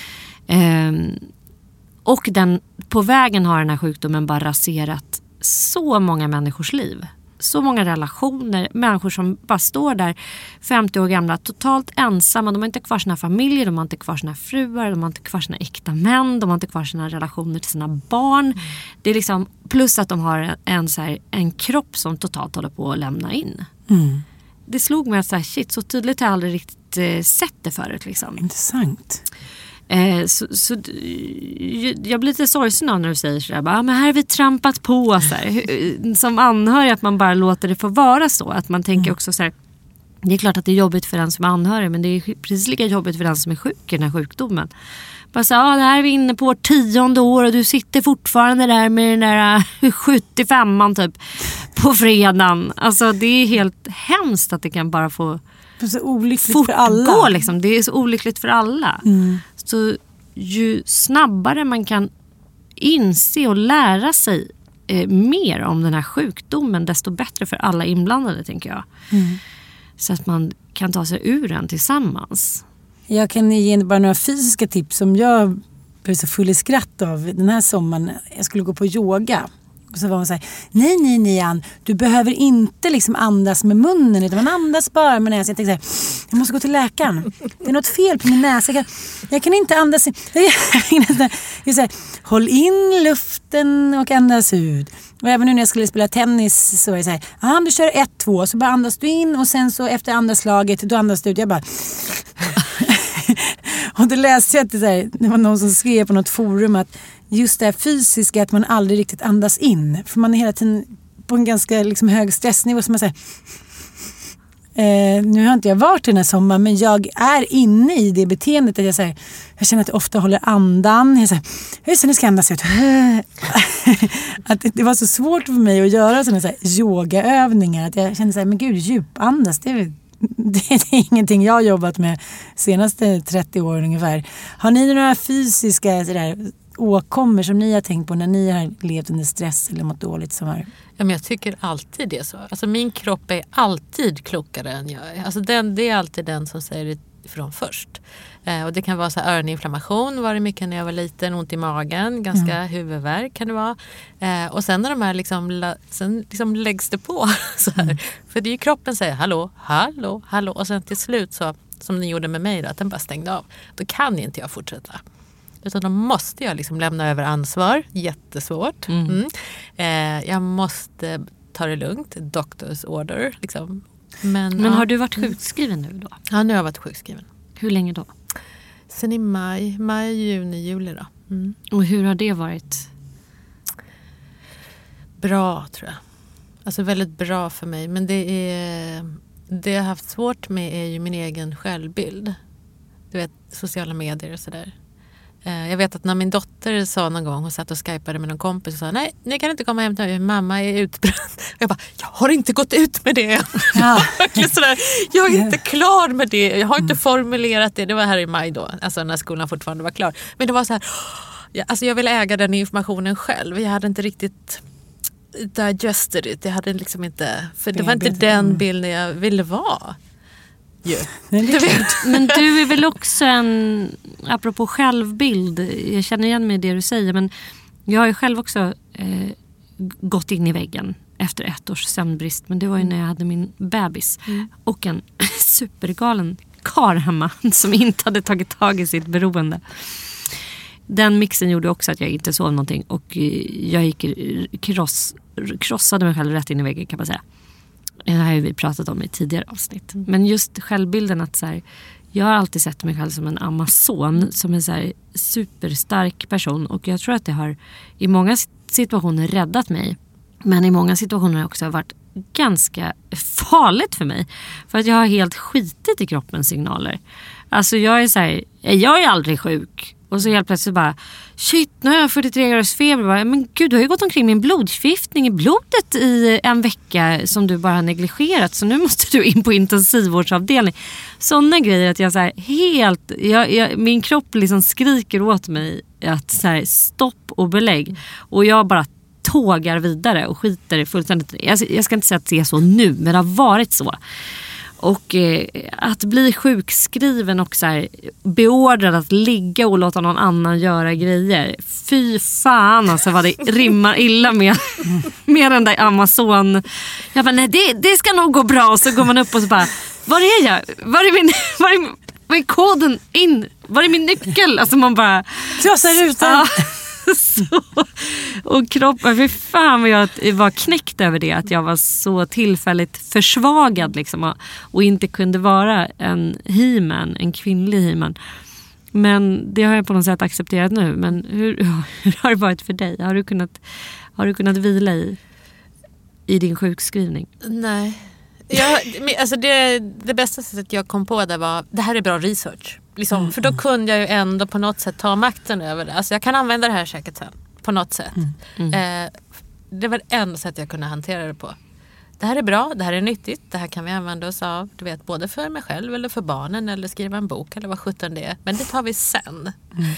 Och på vägen har den här sjukdomen bara raserat så många människors liv. Så många relationer, människor som bara står där 50 år gamla, totalt ensamma. De har inte kvar sina familjer, de har inte kvar sina fruar, de har inte kvar sina äkta män, de har inte kvar sina relationer till sina barn. Det är liksom, plus att de har en kropp som totalt håller på att lämna in. Det slog mig att så tydligt har jag aldrig riktigt sett det förut. Liksom. Intressant. Så jag blir lite sorgsen av när du säger sådär, men här har vi trampat på så här. Som anhörig att man bara låter det få vara så, att man tänker också så här, det är klart att det är jobbigt för den som är anhörig, men det är precis lika jobbigt för den som är sjuk i den här sjukdomen. Bara så, det här är vi inne på 10:e år och du sitter fortfarande där med den där 75an typ på fredagen. Alltså det är helt hemskt att det kan bara få så olyckligt för alla. Liksom. Det är så olyckligt för alla. Så ju snabbare man kan inse och lära sig mer om den här sjukdomen, desto bättre för alla inblandade, tänker jag. Så att man kan ta sig ur den tillsammans. Jag kan ge bara några fysiska tips som jag blev så full i skratt av den här sommaren. Jag skulle gå på yoga. Och så var hon så här, nej Ann, du behöver inte liksom andas med munnen, utan man andas bara med näsan. Jag tänkte så här, jag måste gå till läkaren. Det är något fel på min näsa. Jag kan inte andas. Jag säger, håll in luften och andas ut. Och även nu när jag skulle spela tennis så är det så här, du kör 1-2, så bara andas du in och sen så efter andaslaget då andas du ut. Jag bara... Och det läste jag att det var någon som skrev på något forum att just det här fysiska, att man aldrig riktigt andas in. För man är hela tiden på en ganska liksom hög stressnivå som man säger. Nu har inte jag varit den här sommaren, men jag är inne i det beteendet att jag känner att jag ofta håller andan. Jag säger, nu ska jag andas ut. Att det var så svårt för mig att göra sådana så här yogaövningar. Att jag kände så här, men gud, djupandas, det är ingenting jag har jobbat med senaste 30 år ungefär. Har ni några fysiska sådär åkommor som ni har tänkt på när ni har levt under stress eller mått dåligt som har... Ja, men jag tycker alltid det är så. Alltså min kropp är alltid klokare än jag är. Alltså det är alltid den som säger ifrån först. Och det kan vara så här öroninflammation, var det mycket när jag var liten, ont i magen, ganska huvudvärk kan det vara. Och sen när de här liksom läggs det på så här. För det är ju kroppen säger hallå. Och sen till slut så, som ni gjorde med mig då, att den bara stängde av. Då kan inte jag fortsätta. Utan då måste jag liksom lämna över ansvar. Jättesvårt. Jag måste ta det lugnt. Doctor's order. Liksom. Men har du varit sjukskriven nu då? Ja, nu har jag varit sjukskriven. Hur länge då? Sen i maj, juni, juli då. Och hur har det varit? Bra tror jag. Alltså väldigt bra för mig. Men det jag har haft svårt med är ju min egen självbild. Du vet, sociala medier och sådär. Jag vet att när min dotter sa någon gång, hon satt och skypade med någon kompis och sa, nej, ni kan inte komma hem till mig, mamma är utbränd. Jag bara, jag har inte gått ut med det. Ja. Jag är inte klar med det. Jag har inte formulerat det. Det var här i maj då, alltså när skolan fortfarande var klar. Men det var så här, alltså jag ville äga den informationen själv. Jag hade inte riktigt digested it. Jag hade liksom inte, för det var inte den bilden jag ville vara. Yeah. Men du är väl också apropå självbild, jag känner igen mig i det du säger, men jag har ju själv också gått in i väggen efter 1 års sömnbrist, men det var ju när jag hade min bebis och en supergalen karl hemma som inte hade tagit tag i sitt beroende. Den mixen gjorde också att jag inte sov någonting och jag krossade mig själv rätt in i väggen, kan man säga. Det här har vi pratat om i tidigare avsnitt. Men just självbilden att så här, jag har alltid sett mig själv som en amazon, som en så här superstark person. Och jag tror att det har i många situationer räddat mig. Men i många situationer har det också varit ganska farligt för mig. För att jag har helt skitit i kroppens signaler. Alltså jag är så här, jag är aldrig sjuk. Och så helt plötsligt bara, shit, nu har jag 43 graders feber. Men gud, du har ju gått omkring med en blodförgiftning i blodet i en vecka som du bara har negligerat. Så nu måste du in på intensivvårdsavdelning. Sådana grejer att jag så här helt, min kropp liksom skriker åt mig att så här, stopp och belägg. Och jag bara tågar vidare och skiter fullständigt. Jag ska inte säga att det är så nu, men det har varit så. Och att bli sjukskriven och så här, beordrad att ligga och låta någon annan göra grejer. Fy fan alltså vad det rimmar illa med den där Amazon. Jag bara, nej det ska nog gå bra. Och så går man upp och så bara, var är jag? Var är koden in? Var är min nyckel? Alltså man bara krossar rutan. Ja. Så, och kroppen, för fan vad jag var knäckt över det, att jag var så tillfälligt försvagad liksom, och inte kunde vara en he-man, en kvinnlig he-man. Men det har jag på något sätt accepterat nu. Men hur har det varit för dig? Har du kunnat vila i din sjukskrivning? Nej. Alltså det bästa sättet jag kom på där var, det här är bra research. Liksom, för då kunde jag ju ändå på något sätt ta makten över det. Alltså jag kan använda det här säkert sen. På något sätt. Det var det enda sätt jag kunde hantera det på. Det här är bra, det här är nyttigt. Det här kan vi använda oss av. Du vet, både för mig själv eller för barnen. Eller skriva en bok eller vad 17 det är. Men det tar vi sen.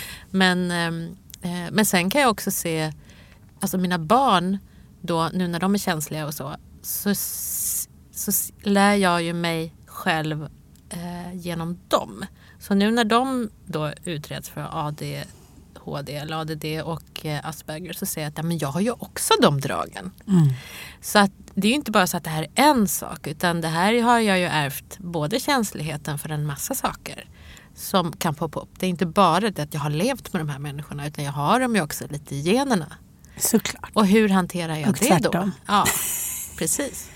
Men sen kan jag också se, alltså mina barn då, nu när de är känsliga och så lär jag ju mig själv genom dem. Så nu när de då utreds för ADHD eller ADD och Asperger, så säger jag att men jag har ju också de dragen. Så att det är ju inte bara så att det här är en sak, utan det här har jag ju ärvt både känsligheten för en massa saker som kan poppa upp. Det är inte bara det att jag har levt med de här människorna, utan jag har dem ju också lite i generna. Såklart. Och hur hanterar jag och det då? Ja, precis.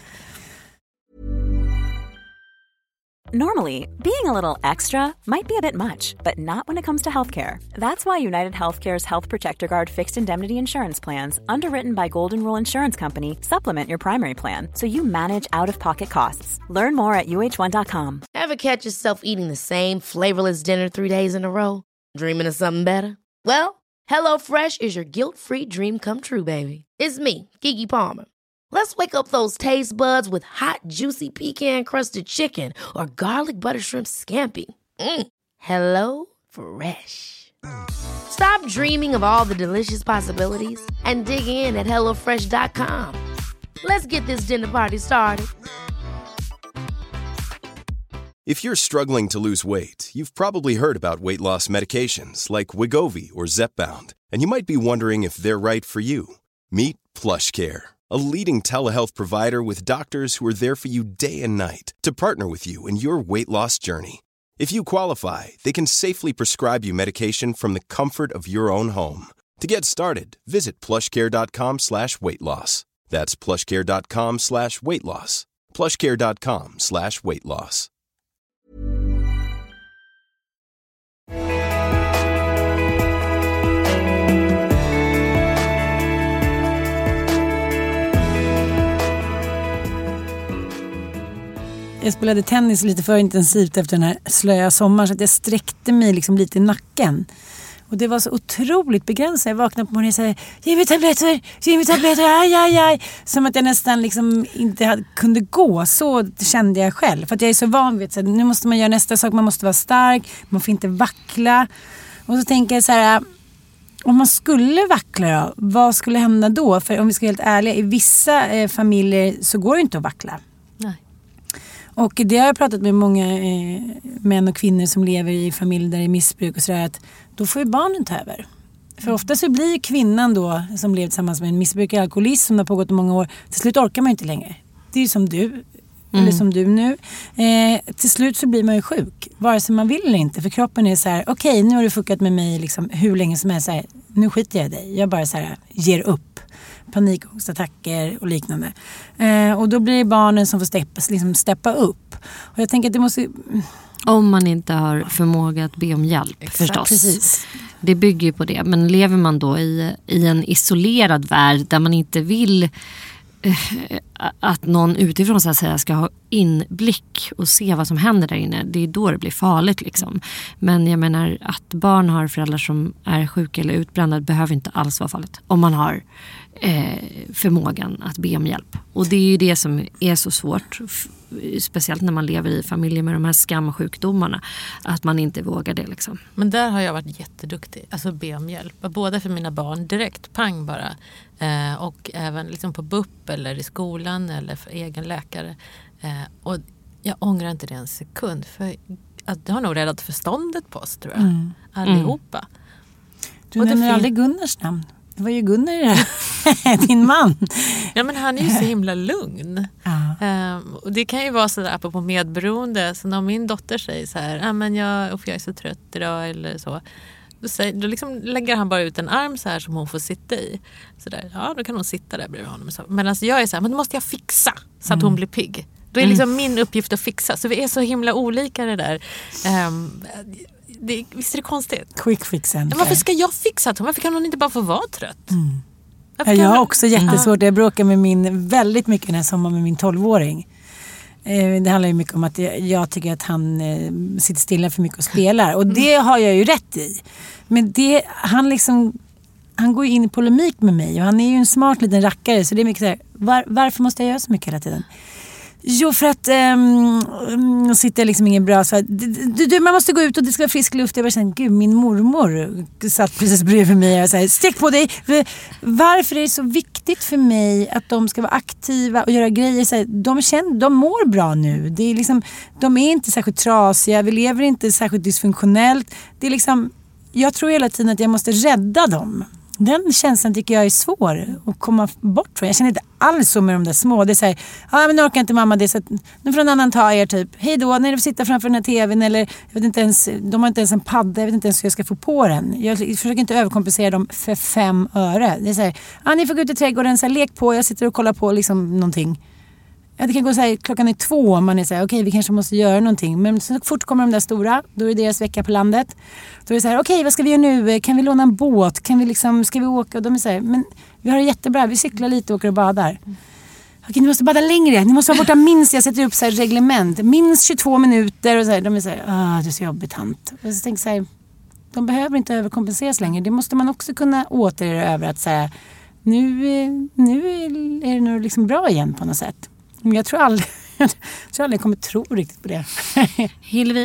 Normally, being a little extra might be a bit much, but not when it comes to healthcare. That's why United Healthcare's Health Protector Guard fixed indemnity insurance plans, underwritten by Golden Rule Insurance Company, supplement your primary plan so you manage out-of-pocket costs. Learn more at uh1.com. Ever catch yourself eating the same flavorless dinner 3 days in a row? Dreaming of something better? Well, HelloFresh is your guilt-free dream come true, baby. It's me, Keke Palmer. Let's wake up those taste buds with hot, juicy pecan-crusted chicken or garlic butter shrimp scampi. Hello Fresh. Stop dreaming of all the delicious possibilities and dig in at HelloFresh.com. Let's get this dinner party started. If you're struggling to lose weight, you've probably heard about weight loss medications like Wegovy or Zepbound, and you might be wondering if they're right for you. Meet PlushCare, a leading telehealth provider with doctors who are there for you day and night to partner with you in your weight loss journey. If you qualify, they can safely prescribe you medication from the comfort of your own home. To get started, visit plushcare.com/weightloss. That's plushcare.com/weightloss. plushcare.com/weightloss. Jag spelade tennis lite för intensivt efter den här slöa sommaren, så att jag sträckte mig liksom lite i nacken. Och det var så otroligt begränsat. Jag vaknade på morgonen och sa: ge mig tabletter, aj. Som att jag nästan liksom inte kunde gå. Så kände jag själv. För att jag är så van vid att nu måste man göra nästa sak. Man måste vara stark, man får inte vackla. Och så tänker jag så här: om man skulle vackla då, vad skulle hända då? För om vi ska vara helt ärliga, i vissa familjer så går det inte att vackla. Nej. Och det har jag pratat med många män och kvinnor som lever i familjer där det är missbruk och sådär, att då får ju barnen ta över. För ofta så blir ju kvinnan då, som lever tillsammans med en missbrukare, alkoholist som har pågått i många år, till slut orkar man ju inte längre. Det är ju som du, eller som du nu. Till slut så blir man ju sjuk, vare sig man vill eller inte. För kroppen är så här: okej, nu har du fuckat med mig liksom hur länge som helst. Så här, nu skiter jag i dig. Jag bara så här, ger upp. Panikångestattacker och liknande. Och då blir det barnen som får steppa upp. Och jag tänker att det måste... Om man inte har förmåga att be om hjälp. Exakt, förstås. Precis. Det bygger ju på det. Men lever man då i en isolerad värld där man inte vill att någon utifrån så att säga ska ha inblick och se vad som händer där inne, det är då det blir farligt liksom. Men jag menar, att barn har föräldrar som är sjuka eller utbrända behöver inte alls vara farligt om man har förmågan att be om hjälp. Och det är ju det som är så svårt, speciellt när man lever i familjer med de här skamsjukdomarna, att man inte vågar det liksom. Men där har jag varit jätteduktig, alltså be om hjälp. Både för mina barn, direkt, pang bara. Och även liksom på BUP eller i skolan eller för egen läkare. Och jag ångrar inte det en sekund, för att det har nog räddat förståndet på oss, tror jag. Allihopa. Du nämner aldrig Gunnars namn. Det var ju Gunnar i det. Din man. Ja, men han är ju så himla lugn. Och det kan ju vara så där, apropå medberoende. Så när min dotter säger så här: men jag är så trött idag eller så. Då liksom lägger han bara ut en arm så här som hon får sitta i. Så där, ja, då kan hon sitta där bredvid honom. Men alltså jag är så här: men då måste jag fixa så att hon blir pigg. Då är liksom min uppgift att fixa. Så vi är så himla olika det där. Visst är det konstigt? Quick fixen. Men varför ska jag fixa det? Varför kan hon inte bara få vara trött? Jag har också jättesvårt. Jag bråkar med väldigt mycket den här sommaren med min 12-åring. Det handlar ju mycket om att jag tycker att han sitter stilla för mycket och spelar. Och det har jag ju rätt i. Men han går ju in i polemik med mig. Och han är ju en smart liten rackare. Så det är mycket så här: varför måste jag göra så mycket hela tiden? Jo, för att sitter liksom ingen bra så man måste gå ut och det ska vara frisk luft. Jag bara känner, gud, min mormor satt precis bredvid mig och sa: stick på dig. Varför är det så viktigt för mig att de ska vara aktiva och göra grejer så här, de mår bra nu. Det är liksom, de är inte särskilt trasiga, vi lever inte särskilt dysfunktionellt. Det är liksom, jag tror hela tiden att jag måste rädda dem. Den känslan tycker jag är svår att komma bort från. Jag känner inte alls så med de där små. Det är så här, men nu orkar inte mamma det, så att nu får en annan ta er typ. Hej då, när du sitter framför den här tvn, eller jag vet inte ens, de har inte ens en padda, jag vet inte ens hur jag ska få på den. Jag försöker inte överkompensera dem för 5 öre. Det är så här, ni får gå ut i trädgården, så här, lek på, jag sitter och kollar på liksom någonting. Ja, det kan gå så här, klockan är 2 och man är så här, okej, vi kanske måste göra någonting. Men så fort kommer de där stora, då är det deras vecka på landet. Då är det så här, okej, vad ska vi göra nu? Kan vi låna en båt? Ska vi åka? Och de är så här, men vi har det jättebra, vi cyklar lite och åker och badar. Okej, ni måste bada längre, ni måste vara borta minst, jag sätter upp så här reglement, minst 22 minuter. Och så här, de är så här, det är så jobbigt, tant. Och så tänker jag så här, de behöver inte överkompenseras längre. Det måste man också kunna återerövra, att säga, nu är det nog liksom bra igen på något sätt. Men jag tror aldrig jag kommer tro riktigt på det. Hillevi,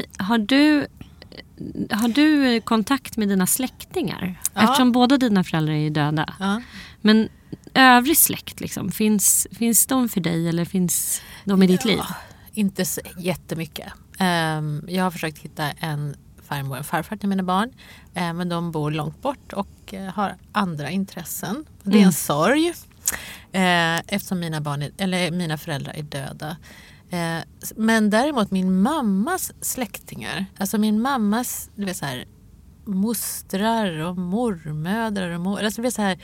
har du kontakt med dina släktingar? Ja. Eftersom båda dina föräldrar är döda. Ja. Men övrig släkt, liksom, finns de för dig eller finns de i ditt liv? Inte så jättemycket. Jag har försökt hitta en farmor och en farfar till mina barn. Men de bor långt bort och har andra intressen. Det är en sorg. Eftersom mina föräldrar är döda. Men däremot min mammas släktingar, alltså min mammas, du vet, så här, mostrar och mormödrar och alltså, det är så här,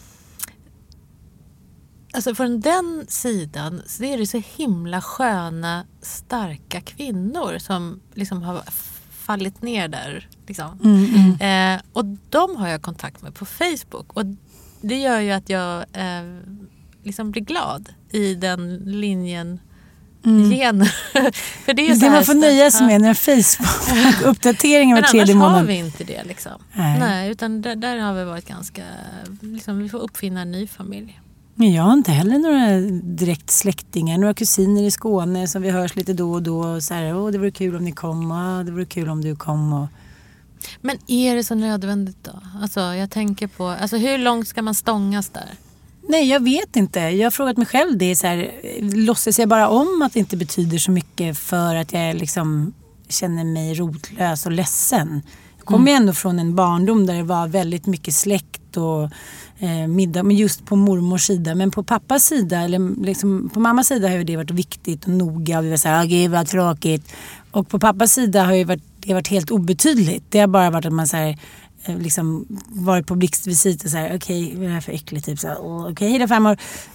alltså från den sidan så är det så himla sköna, starka kvinnor som liksom har fallit ner där liksom. Och de har jag kontakt med på Facebook, och det gör ju att jag liksom blir glad i den linjen igen. För det är så det man får nöja sig med när Facebook-uppdateringen var 3:e månad. Men annars har vi inte det liksom. Nej, utan där har vi varit ganska, liksom, vi får uppfinna en ny familj. Men jag har inte heller några direkt släktingar, några kusiner i Skåne som vi hörs lite då och då. Och så här, det vore kul om ni kom, det vore kul om du kom. Och... Men är det så nödvändigt då? Alltså jag tänker på, alltså hur långt ska man stångas där? Nej, jag vet inte. Jag har frågat mig själv, det är så här, låtsas jag bara om att det inte betyder så mycket för att jag liksom känner mig rotlös och ledsen. Jag kommer ändå från en barndom där det var väldigt mycket släkt och middag, men just på mormors sida. Men på pappas sida, eller liksom på mammas sida, har det varit viktigt och noga. Och vi var så här, gud vad tråkigt. Och på pappas sida har det varit helt obetydligt. Det har bara varit att man så här, liksom varit på blixtvisit och så här, okej, vad är det här för äckligt, typ så här, okej, hej då farmor.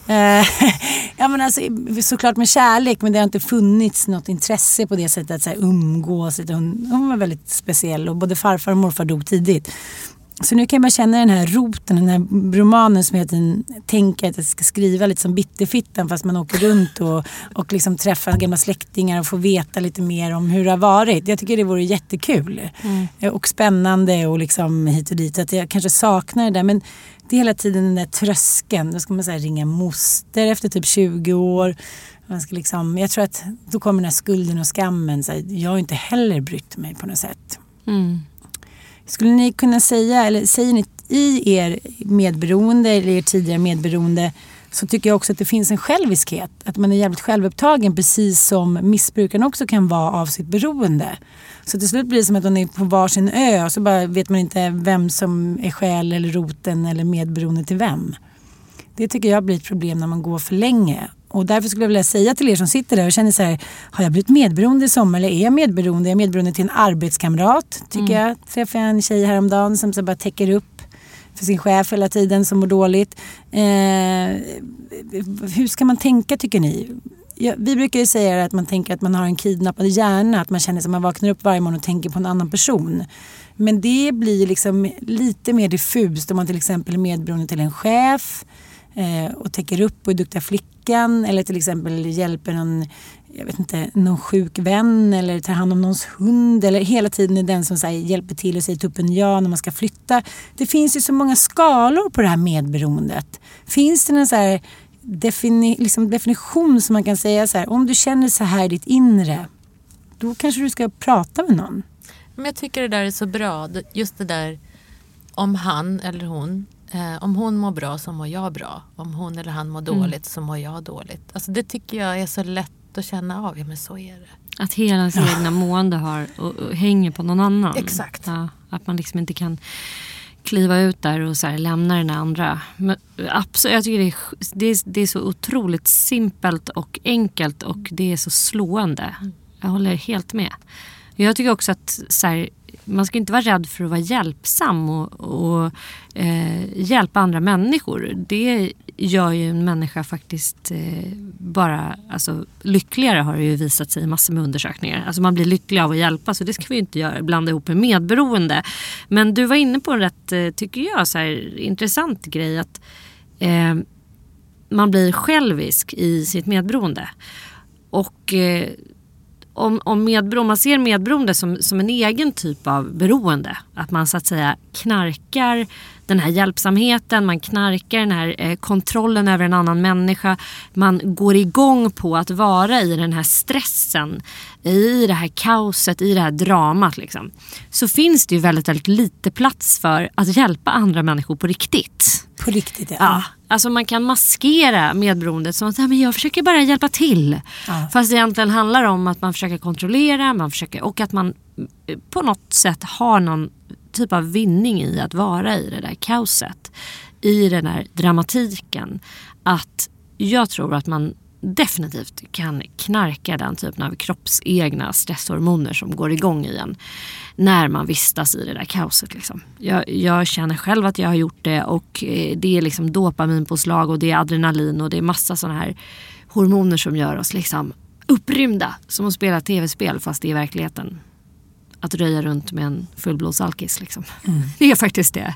Ja, men alltså såklart med kärlek, men det har inte funnits något intresse på det sättet att så här, umgås. Hon var väldigt speciell, och både farfar och morfar dog tidigt. Så nu kan man känna den här roten, den här romanen som heter tänker att jag ska skriva lite som Bitterfittan, fast man åker runt och liksom träffar gamla släktingar och får veta lite mer om hur det har varit. Jag tycker det vore jättekul och spännande och liksom hit och dit. Att jag kanske saknar det där, men det är hela tiden den där tröskeln. Då ska man så här ringa moster efter typ 20 år. Man ska liksom, jag tror att då kommer den här skulden och skammen. Så här, jag har inte heller brytt mig på något sätt. Skulle ni kunna säga, eller säger ni i er medberoende eller er tidigare medberoende, så tycker jag också att det finns en själviskhet. Att man är jävligt självupptagen, precis som missbrukaren också kan vara av sitt beroende. Så till slut blir det som att man är på varsin ö och så bara vet man inte vem som är själ eller roten eller medberoende till vem. Det tycker jag blir ett problem när man går för länge. Och därför skulle jag vilja säga till er som sitter där och känner så här, har jag blivit medberoende i sommar, eller är jag medberoende? Är jag medberoende till en arbetskamrat? Tycker jag. Träffade en tjej häromdagen som så bara täcker upp för sin chef hela tiden som mår dåligt. Hur ska man tänka, tycker ni? Vi brukar ju säga att man tänker att man har en kidnappad hjärna, att man känner som man vaknar upp varje morgon och tänker på en annan person. Men det blir liksom lite mer diffust om man till exempel är medberoende till en chef och täcker upp och är duktiga flickan, eller till exempel hjälper någon sjuk vän eller tar hand om någons hund, eller hela tiden är den som så här, hjälper till och säger tuppen ja när man ska flytta. Det finns ju så många skalor på det här medberoendet. Finns det en så här definition som man kan säga så här, om du känner så här i ditt inre, då kanske du ska prata med någon. Men jag tycker det där är så bra, just det där om han eller hon, om hon mår bra så mår jag bra, om hon eller han mår dåligt så mår jag dåligt. Alltså det tycker jag är så lätt att känna av, ja men så är det. Att hela ens egna mående och hänger på någon annan. Exakt. Ja, att man liksom inte kan kliva ut där och så här, lämna den andra. Men absolut, jag tycker det är så otroligt simpelt och enkelt och det är så slående. Jag håller helt med. Jag tycker också att så här, man ska inte vara rädd för att vara hjälpsam och hjälpa andra människor. Det gör ju en människa faktiskt bara lyckligare, har det ju visat sig i massor med undersökningar. Alltså man blir lycklig av att hjälpa, så det ska vi ju inte göra, blanda ihop med medberoende. Men du var inne på en rätt, tycker jag, så här, intressant grej att man blir självisk i sitt medberoende. Och om man ser medberoende som en egen typ av beroende, att man så att säga knarkar den här hjälpsamheten, man knarkar den här kontrollen över en annan människa, man går igång på att vara i den här stressen, i det här kaoset, i det här dramat liksom. Så finns det ju väldigt, väldigt lite plats för att hjälpa andra människor på riktigt. På riktigt, ja. Alltså man kan maskera medberoendet som att men jag försöker bara hjälpa till. Ja. Fast det egentligen handlar om att man försöker kontrollera, och att man på något sätt har någon typ av vinning i att vara i det där kaoset, i den där dramatiken. Att jag tror att man definitivt kan knarka den typen av kroppsegna stresshormoner som går igång i en när man vistas i det där kaoset liksom. Jag känner själv att jag har gjort det, och det är liksom dopaminpåslag och det är adrenalin och det är massa såna här hormoner som gör oss liksom upprymda, som att spela tv-spel fast det är verkligheten att röja runt med en fullblodsalkis liksom. Det är faktiskt det.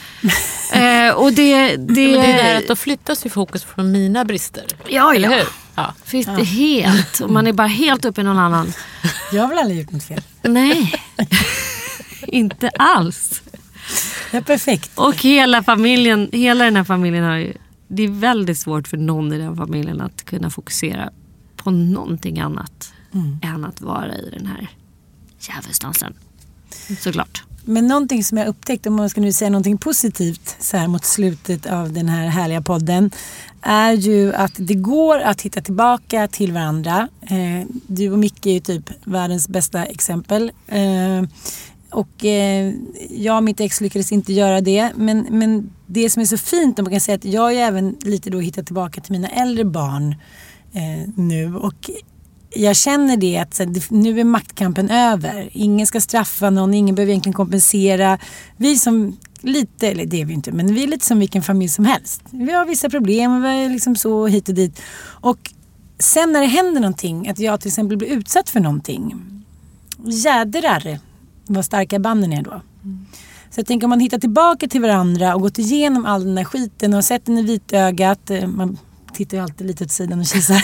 Och det är att då flyttas ju fokus från mina brister. Ja, eller hur? Ja. Finns det helt. Och man är bara helt uppe i någon annan. Jag har väl aldrig gjort något fel. Nej. Inte alls. Det är perfekt. Och hela den här familjen har ju, det är väldigt svårt för någon i den familjen att kunna fokusera på någonting annat än att vara i den här djävulsdansen. Såklart. Men någonting som jag upptäckt, om man ska nu säga någonting positivt så här mot slutet av den här härliga podden, är ju att det går att hitta tillbaka till varandra. Du och Micke är ju typ världens bästa exempel. Och jag och mitt ex lyckades inte göra det. Men det som är så fint, man kan säga att jag är även lite då hittat tillbaka till mina äldre barn nu. Och jag känner det att nu är maktkampen över. Ingen ska straffa någon, ingen behöver egentligen kompensera. Vi som lite, eller det är vi inte, men vi är lite som vilken familj som helst. Vi har vissa problem och vi är liksom så hit och dit. Och sen när det händer någonting, att jag till exempel blir utsatt för någonting, jädrar vad starka banden är då. Så jag tänker, om man hittar tillbaka till varandra och gått igenom all den här skiten och sett den i vitögat, man tittar ju alltid lite åt sidan och kissar.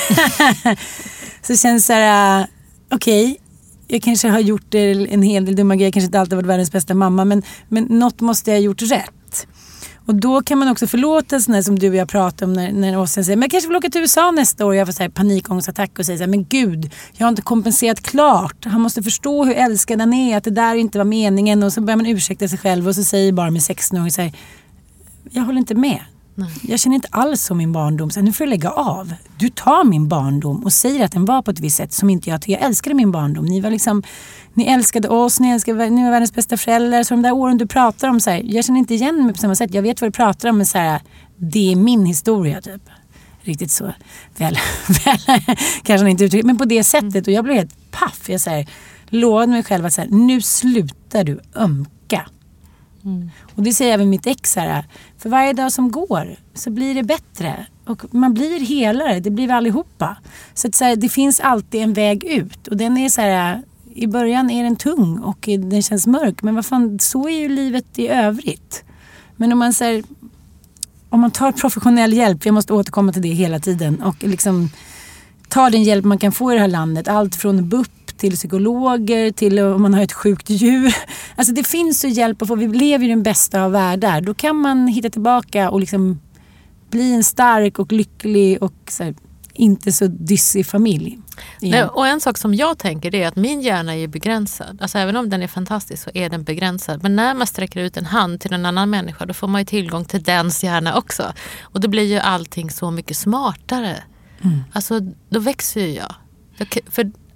Så känns det här, okej, jag kanske har gjort en hel del dumma grejer, jag kanske inte alltid varit världens bästa mamma, men något måste jag ha gjort rätt. Och då kan man också förlåta sådana som du och jag pratar om när Åsen säger, men jag kanske vill åka till USA nästa år, och jag får så här panikångestattack och säger så här, men gud, jag har inte kompenserat klart. Han måste förstå hur älskad han är, att det där inte var meningen, och så börjar man ursäkta sig själv och så säger bara med 16 år så här, jag håller inte med. Nej. Jag känner inte alls som min barndom. Så nu får jag lägga av. Du tar min barndom och säger att den var på ett visst sätt som inte jag tycker. Jag älskade min barndom. Ni älskade oss, ni var världens bästa föräldrar. Så de där åren du pratar om, så här, jag känner inte igen mig på samma sätt. Jag vet vad du pratar om, men så här, det är min historia typ. Riktigt så väl kanske han inte uttrycker, men på det sättet. Och jag blev helt paff. Jag så här, lovade mig själv att så här, nu slutar du ömka. Och det säger även mitt ex här, för varje dag som går så blir det bättre och man blir helare, det blir vi allihopa. Så att så här, det finns alltid en väg ut, och den är så här, i början är den tung och den känns mörk, men vad fan, så är ju livet i övrigt. Men om man så här, om man tar professionell hjälp, jag måste återkomma till det hela tiden, och liksom tar den hjälp man kan få i det här landet, allt från BUP till psykologer, till om man har ett sjukt djur. Alltså det finns ju hjälp att få. Vi lever i den bästa av världar. Då kan man hitta tillbaka och liksom bli en stark och lycklig och så här, inte så dyssig familj. Nej, och en sak som jag tänker är att min hjärna är begränsad. Alltså även om den är fantastisk så är den begränsad. Men när man sträcker ut en hand till en annan människa, då får man ju tillgång till dens hjärna också. Och då blir ju allting så mycket smartare. Alltså då växer ju jag. För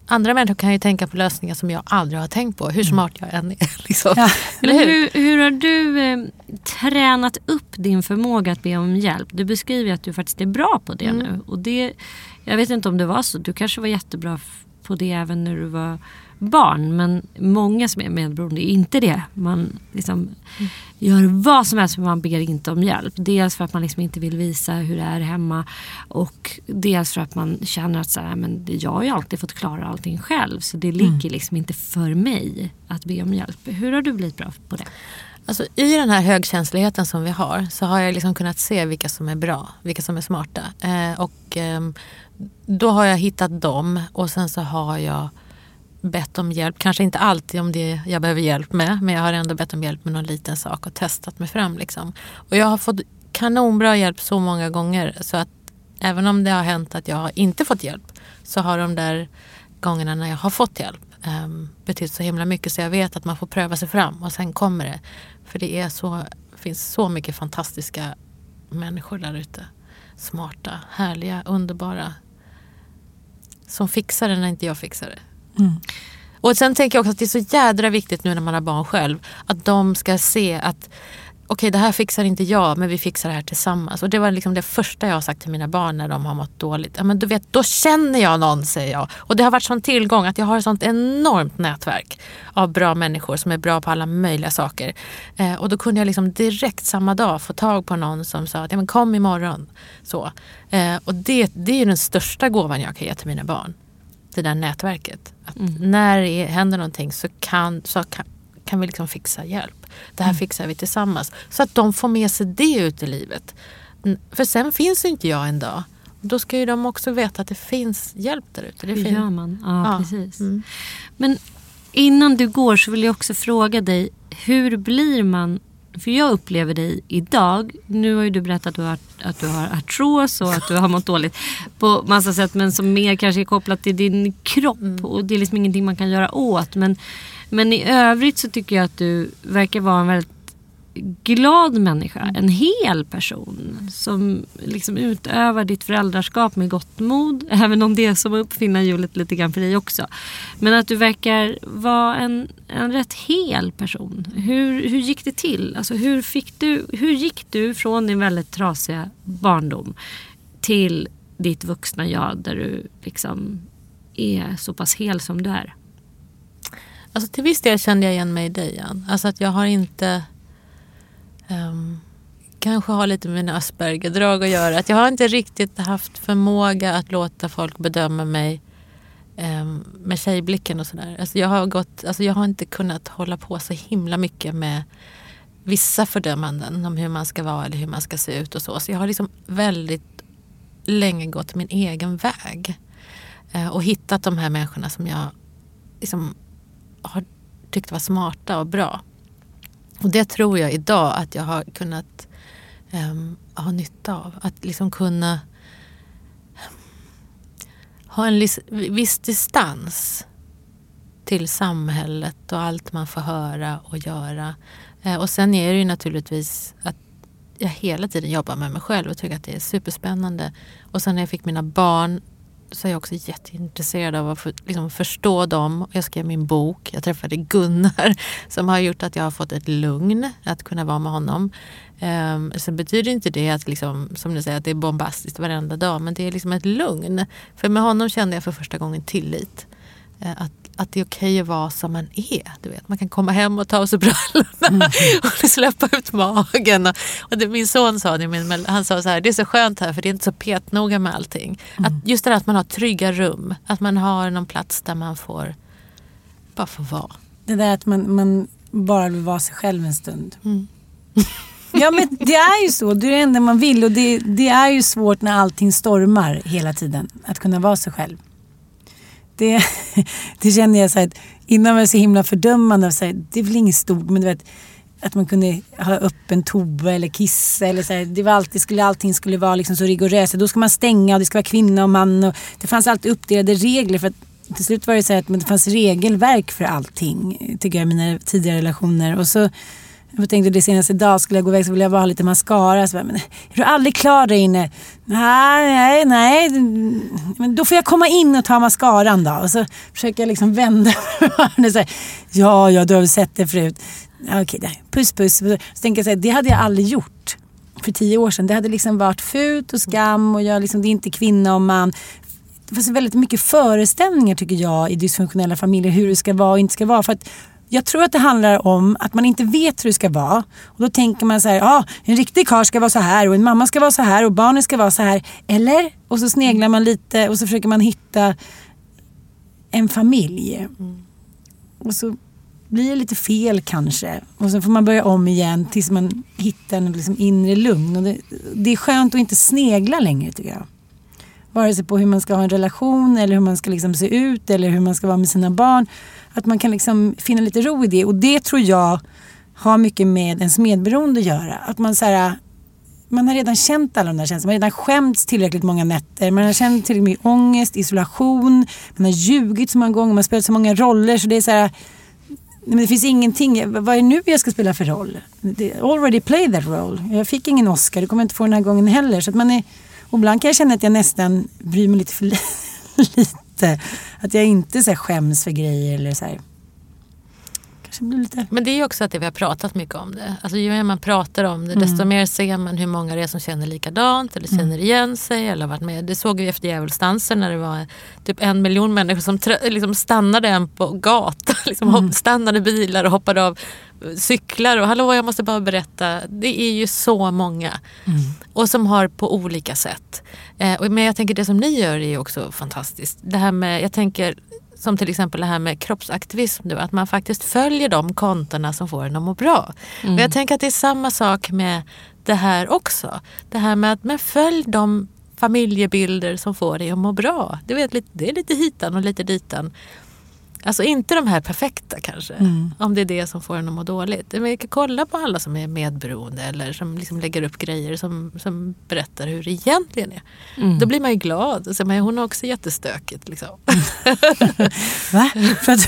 andra människor kan ju tänka på lösningar som jag aldrig har tänkt på. Hur smart jag än är. Liksom. Ja. Eller Hur har du tränat upp din förmåga att be om hjälp? Du beskriver att du faktiskt är bra på det nu. Och det, jag vet inte om det var så. Du kanske var jättebra på det även när du var barn. Men många som är medberoende är inte det. Man liksom gör vad som helst, men man ber inte om hjälp. Dels för att man liksom inte vill visa hur det är hemma. Och dels för att man känner att så här, men jag har ju alltid fått klara allting själv. Så det ligger liksom inte för mig att be om hjälp. Hur har du blivit bra på det? Alltså, i den här högkänsligheten som vi har så har jag liksom kunnat se vilka som är bra, vilka som är smarta. Då har jag hittat dem och sen så har jag bett om hjälp. Kanske inte alltid om det jag behöver hjälp med, men jag har ändå bett om hjälp med någon liten sak och testat mig fram. Liksom. Och jag har fått kanonbra hjälp så många gånger så att även om det har hänt att jag har inte fått hjälp så har de där gångerna när jag har fått hjälp betytt så himla mycket så jag vet att man får pröva sig fram och sen kommer det. För det finns så mycket fantastiska människor där ute. Smarta, härliga, underbara. Som fixar det när inte jag fixar det. Och sen tänker jag också att det är så jädra viktigt nu när man har barn själv. Att de ska se att okej, det här fixar inte jag, men vi fixar det här tillsammans. Och det var liksom det första jag har sagt till mina barn när de har mått dåligt. Ja, men du vet, då känner jag någon, säger jag. Och det har varit sån tillgång att jag har ett sånt enormt nätverk av bra människor som är bra på alla möjliga saker. Och då kunde jag liksom direkt samma dag få tag på någon som sa att ja, men kom imorgon. Så. Och det är ju den största gåvan jag kan ge till mina barn. Det där nätverket. Att när det händer någonting så kan vi liksom fixa hjälp. Det här fixar vi tillsammans. Så att de får med sig det ut i livet. För sen finns inte jag en dag. Då ska ju de också veta att det finns hjälp där ute. Det gör man. Ja, precis. Men innan du går så vill jag också fråga dig. Hur blir man... För jag upplever dig idag. Nu har ju du berättat att du har artros och att du har mått dåligt på massa sätt. Men som mer kanske är kopplat till din kropp. Och det är liksom ingenting man kan göra åt. Men i övrigt så tycker jag att du verkar vara en väldigt glad människa. En hel person som liksom utövar ditt föräldraskap med gott mod. Även om det är som att uppfinna hjulet lite grann för dig också. Men att du verkar vara en rätt hel person. Hur gick det till? Alltså hur gick du från din väldigt trasiga barndom till ditt vuxna jag där du liksom är så pass hel som du är? Alltså till viss del kände jag igen mig i dig, Jan. Alltså att jag har inte... kanske har lite med mina Asperger-drag att göra. Att jag har inte riktigt haft förmåga att låta folk bedöma mig med tjejblicken och sådär. Alltså jag har inte kunnat hålla på så himla mycket med vissa fördömanden om hur man ska vara eller hur man ska se ut och så. Så jag har liksom väldigt länge gått min egen väg. Och hittat de här människorna som jag liksom har tyckt var smarta och bra. Och det tror jag idag att jag har kunnat ha nytta av. Att liksom kunna ha en viss distans till samhället och allt man får höra och göra. Och sen är det ju naturligtvis att jag hela tiden jobbar med mig själv och tycker att det är superspännande. Och sen när jag fick mina barn så är jag också jätteintresserad av att liksom förstå dem. Jag skrev min bok. Jag träffade Gunnar som har gjort att jag har fått ett lugn att kunna vara med honom. Sen betyder inte det att liksom, som du säger, att det är bombastiskt varenda dag. Men det är liksom ett lugn. För med honom kände jag för första gången tillit. Att det är okej att vara som man är. Du vet, man kan komma hem och ta av sig brallorna och släppa ut magen. Och min son sa det, han sa så här, det är så skönt här för det är inte så petnoga med allting. Att just det där att man har trygga rum. Att man har någon plats där man får bara få vara. Det där att man bara vill vara sig själv en stund. Ja, men det är ju så. Det är det enda man vill. Och det är ju svårt när allting stormar hela tiden. Att kunna vara sig själv. Det kände jag så här, innan var jag så himla fördömande. Så här, det är väl inget stort, men du vet, att man kunde ha upp en toa eller kissa. Eller så här, det var allting skulle vara liksom så rigoröst. Då ska man stänga och det ska vara kvinna och man. Och det fanns alltid uppdelade regler. För att till slut var det så här att det fanns regelverk för allting. Tycker jag i mina tidigare relationer. Och så Jag tänkte det senaste dag skulle jag gå iväg så ville jag bara ha lite mascara. Så bara, men är du aldrig klar där inne? Nej. Men då får jag komma in och ta mascaran då. Och så försöker jag liksom vända och säga, ja, du har sett det förut. Okej, puss. Så tänker jag så här, det hade jag aldrig gjort för 10 år sedan. Det hade liksom varit fult och skam och jag liksom, det är inte kvinna och man. Det finns väldigt mycket föreställningar tycker jag i dysfunktionella familjer hur det ska vara och inte ska vara. För att jag tror att det handlar om att man inte vet hur det ska vara. Och då tänker man så här, en riktig karl ska vara så här och en mamma ska vara så här och barnen ska vara så här. Eller? Och så sneglar man lite och så försöker man hitta en familj. Och så blir det lite fel kanske. Och så får man börja om igen tills man hittar en liksom inre lugn. Och det är skönt att inte snegla längre tycker jag. Vare sig på hur man ska ha en relation eller hur man ska liksom se ut eller hur man ska vara med sina barn. Att man kan liksom finna lite ro i det. Och det tror jag har mycket med ens medberoende att göra. Att man så här, man har redan känt alla de där känslorna. Man har redan skämts tillräckligt många nätter. Man har känt tillräckligt mycket ångest, isolation. Man har ljugit så många gånger. Man har spelat så många roller. Så det är så här, men det finns ingenting. Vad är det nu jag ska spela för roll? Already played that role. Jag fick ingen Oscar. Det kommer jag inte få den här gången heller. Så att man är... Och ibland kan jag känna att jag nästan bryr mig lite för lite. Att jag inte så här skäms för grejer eller så här. Kanske blir lite... Men det är ju också att vi har pratat mycket om det. Alltså ju mer man pratar om det desto mer ser man hur många det är som känner likadant eller känner igen sig eller har varit med. Det såg vi efter djävulsdansen när det var typ 1 miljon människor som liksom stannade en på gatan. Liksom stannade bilar och hoppade av cyklar och hallå jag måste bara berätta. Det är ju så många. Och som har på olika sätt. Men jag tänker det som ni gör är ju också fantastiskt. Det här med, jag tänker som till exempel det här med kroppsaktivism nu, att man faktiskt följer de kontorna som får en att må bra. Och jag tänker att det är samma sak med det här också. Det här med att man följ de familjebilder som får dig att må bra. Det är lite hitan och lite ditan. Alltså inte de här perfekta kanske. Om det är det som får en att må dåligt. Men vi kan kolla på alla som är medberoende eller som liksom lägger upp grejer som berättar hur det egentligen är. Då blir man ju glad. Och så, men hon har också jättestökigt liksom. Va? För att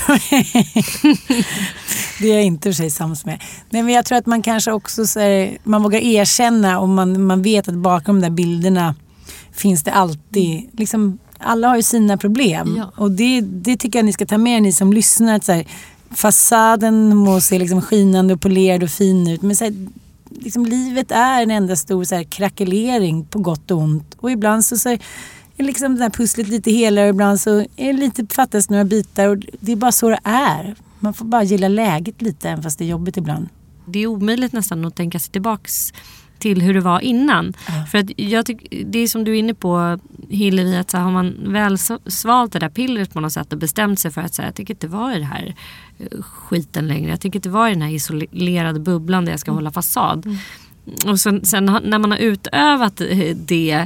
det är jag inte för sig sams med. Nej, men jag tror att man kanske också så här, man vågar erkänna om man vet att bakom de där bilderna finns det alltid liksom. Alla har ju sina problem. Ja. Och det tycker jag ni ska ta med er, ni som lyssnar. Att så här, fasaden må se liksom skinande och polerad och fin ut. Men så här, liksom, livet är en enda stor så här, krackelering på gott och ont. Och ibland så är liksom det här pusslet lite helare. Och ibland så är det lite fattas några bitar. Och det är bara så det är. Man får bara gilla läget lite, även fast det är jobbigt ibland. Det är omöjligt nästan att tänka sig tillbaks till hur det var innan. För att jag tycker, det är som du är inne på Hillevi, att så har man väl svalt det där pillret på något sätt och bestämt sig för att säga, jag tycker inte vara i det här skiten längre. Jag tycker inte vara i den här isolerade bubblan där jag ska hålla fasad. Och sen när man har utövat det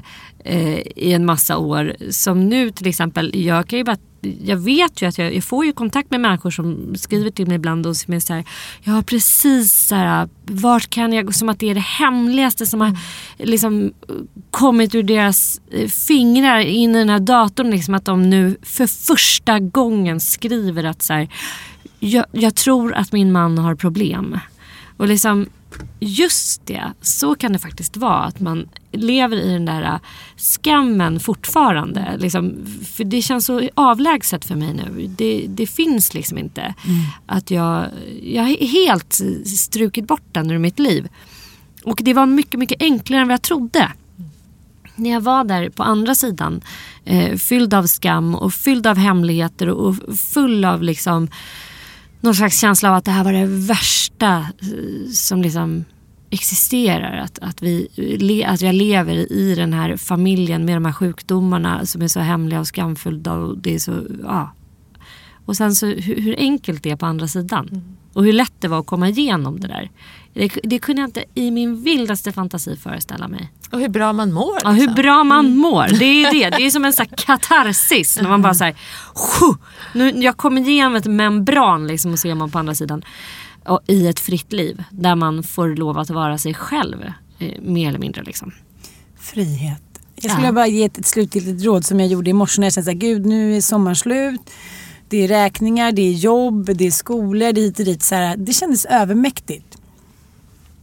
i en massa år, som nu till exempel, jag vet ju att jag får ju kontakt med människor som skriver till mig ibland och som är så här, ja precis så här, vart kan jag gå, som att det är det hemligaste som har liksom kommit ur deras fingrar in i den här datorn, liksom att de nu för första gången skriver att så här, jag tror att min man har problem. Och liksom just det, så kan det faktiskt vara, att man lever i den där skammen fortfarande liksom, för det känns så avlägset för mig nu. Det finns liksom inte att jag har helt strukit bort den ur mitt liv. Och det var mycket, mycket enklare än vad jag trodde. När jag var där på andra sidan, fylld av skam och fylld av hemligheter och full av liksom någon slags känsla av att det här var det värsta som liksom existerar. Att jag lever i den här familjen med de här sjukdomarna som är så hemliga och skamfulla. Och det är så, ja. Och sen så hur enkelt det är på andra sidan. Och hur lätt det var att komma igenom det där. Det kunde jag inte i min vildaste fantasi föreställa mig. Och hur bra man mår. Liksom. Ja, hur bra man mår. Det är ju det. Det är som en sån här katarsis. När man bara säger, nu jag kommer igenom ett membran liksom, och ser man på andra sidan. Och i ett fritt liv. Där man får lov att vara sig själv. Mer eller mindre liksom. Frihet. Jag skulle bara ge ett slutgiltigt råd som jag gjorde i morse när jag kände, gud nu är sommaren slut. Det är räkningar, det är jobb, det är skolor, det är hit och dit. Så här, det kändes övermäktigt.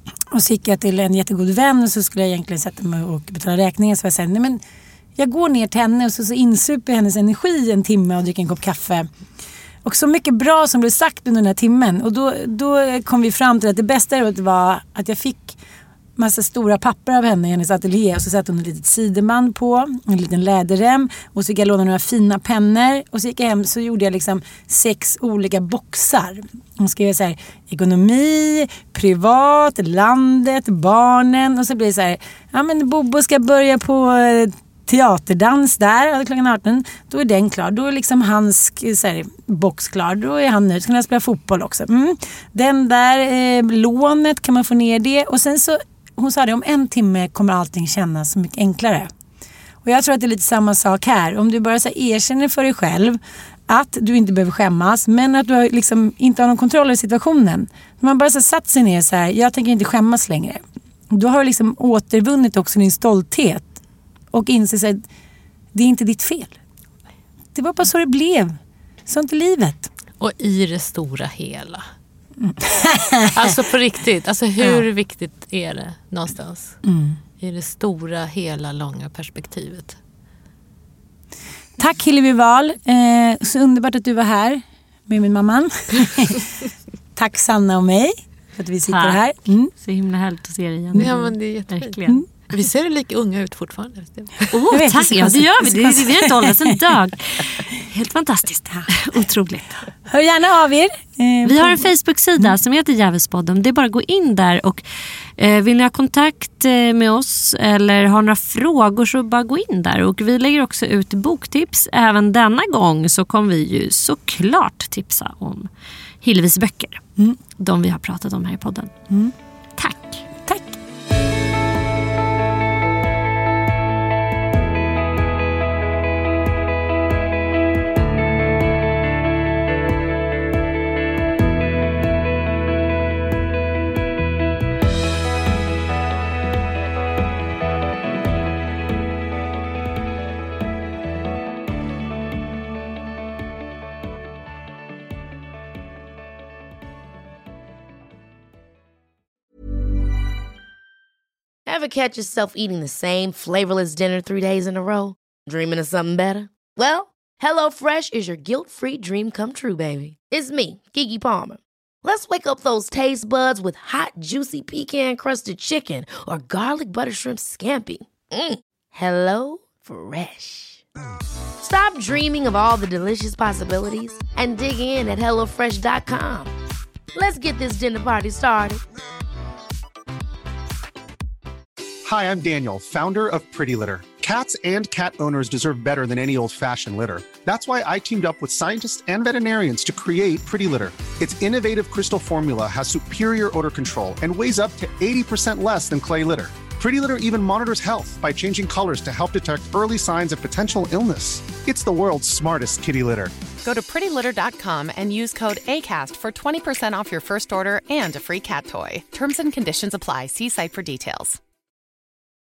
Och så gick jag till en jättegod vän och så skulle jag egentligen sätta mig och betala räkningen. Så jag sa, nej men jag går ner till henne och så insuper hennes energi en timme och dricker en kopp kaffe. Och så mycket bra som blev sagt under den här timmen. Och då kom vi fram till att det bästa var att jag fick massa stora papper av henne i hennes ateljé. Och så satte hon ett litet sideband på, en liten läderrem. Och så fick jag låna några fina pennor. Och så gick jag hem så gjorde jag liksom 6 olika boxar. Hon skrev så här, ekonomi, privat, landet, barnen. Och så blir det så här, ja men Bobo ska börja på teaterdans där klockan 18. Då är den klar. Då är liksom hans så här, box klar. Då är han nöjd. Så kan jag spela fotboll också. Den där lånet kan man få ner det. Och sen så, hon sa det, om 1 timme kommer allting kännas så mycket enklare. Och jag tror att det är lite samma sak här. Om du bara så här, erkänner för dig själv att du inte behöver skämmas, men att du liksom inte har någon kontroll över situationen. När man bara så här, satt sig ner så här, jag tänker inte skämmas längre. Då har du liksom återvunnit också din stolthet. Och inser sig att det är inte ditt fel. Det var bara så det blev. Sånt i livet. Och i det stora hela. Alltså på riktigt. Alltså hur viktigt är det någonstans? I det stora, hela, långa perspektivet. Tack Hillevi Wahl. Så underbart att du var här med min mamma. Tack Sanna och mig för att vi sitter här. Så himla härligt att se dig igen. Ja, men det är jättefint. Vi ser lika unga ut fortfarande. Tack, ja, det gör vi. Vi har inte hållit en dag. Helt fantastiskt. Otroligt. Hör gärna av er. Vi har en Facebook-sida som heter Djävulspodden. Det är bara att gå in där och vill ni ha kontakt med oss eller har några frågor så bara gå in där. Och vi lägger också ut boktips. Även denna gång så kommer vi ju såklart tipsa om Hillevis böcker. De vi har pratat om här i podden. Tack. Tack. Ever catch yourself eating the same flavorless dinner 3 days in a row? Dreaming of something better? Well, HelloFresh is your guilt-free dream come true, baby. It's me, Keke Palmer. Let's wake up those taste buds with hot, juicy pecan-crusted chicken or garlic butter shrimp scampi. Hello Fresh. Stop dreaming of all the delicious possibilities and dig in at HelloFresh.com. Let's get this dinner party started. Hi, I'm Daniel, founder of Pretty Litter. Cats and cat owners deserve better than any old-fashioned litter. That's why I teamed up with scientists and veterinarians to create Pretty Litter. Its innovative crystal formula has superior odor control and weighs up to 80% less than clay litter. Pretty Litter even monitors health by changing colors to help detect early signs of potential illness. It's the world's smartest kitty litter. Go to prettylitter.com and use code ACAST for 20% off your first order and a free cat toy. Terms and conditions apply. See site for details.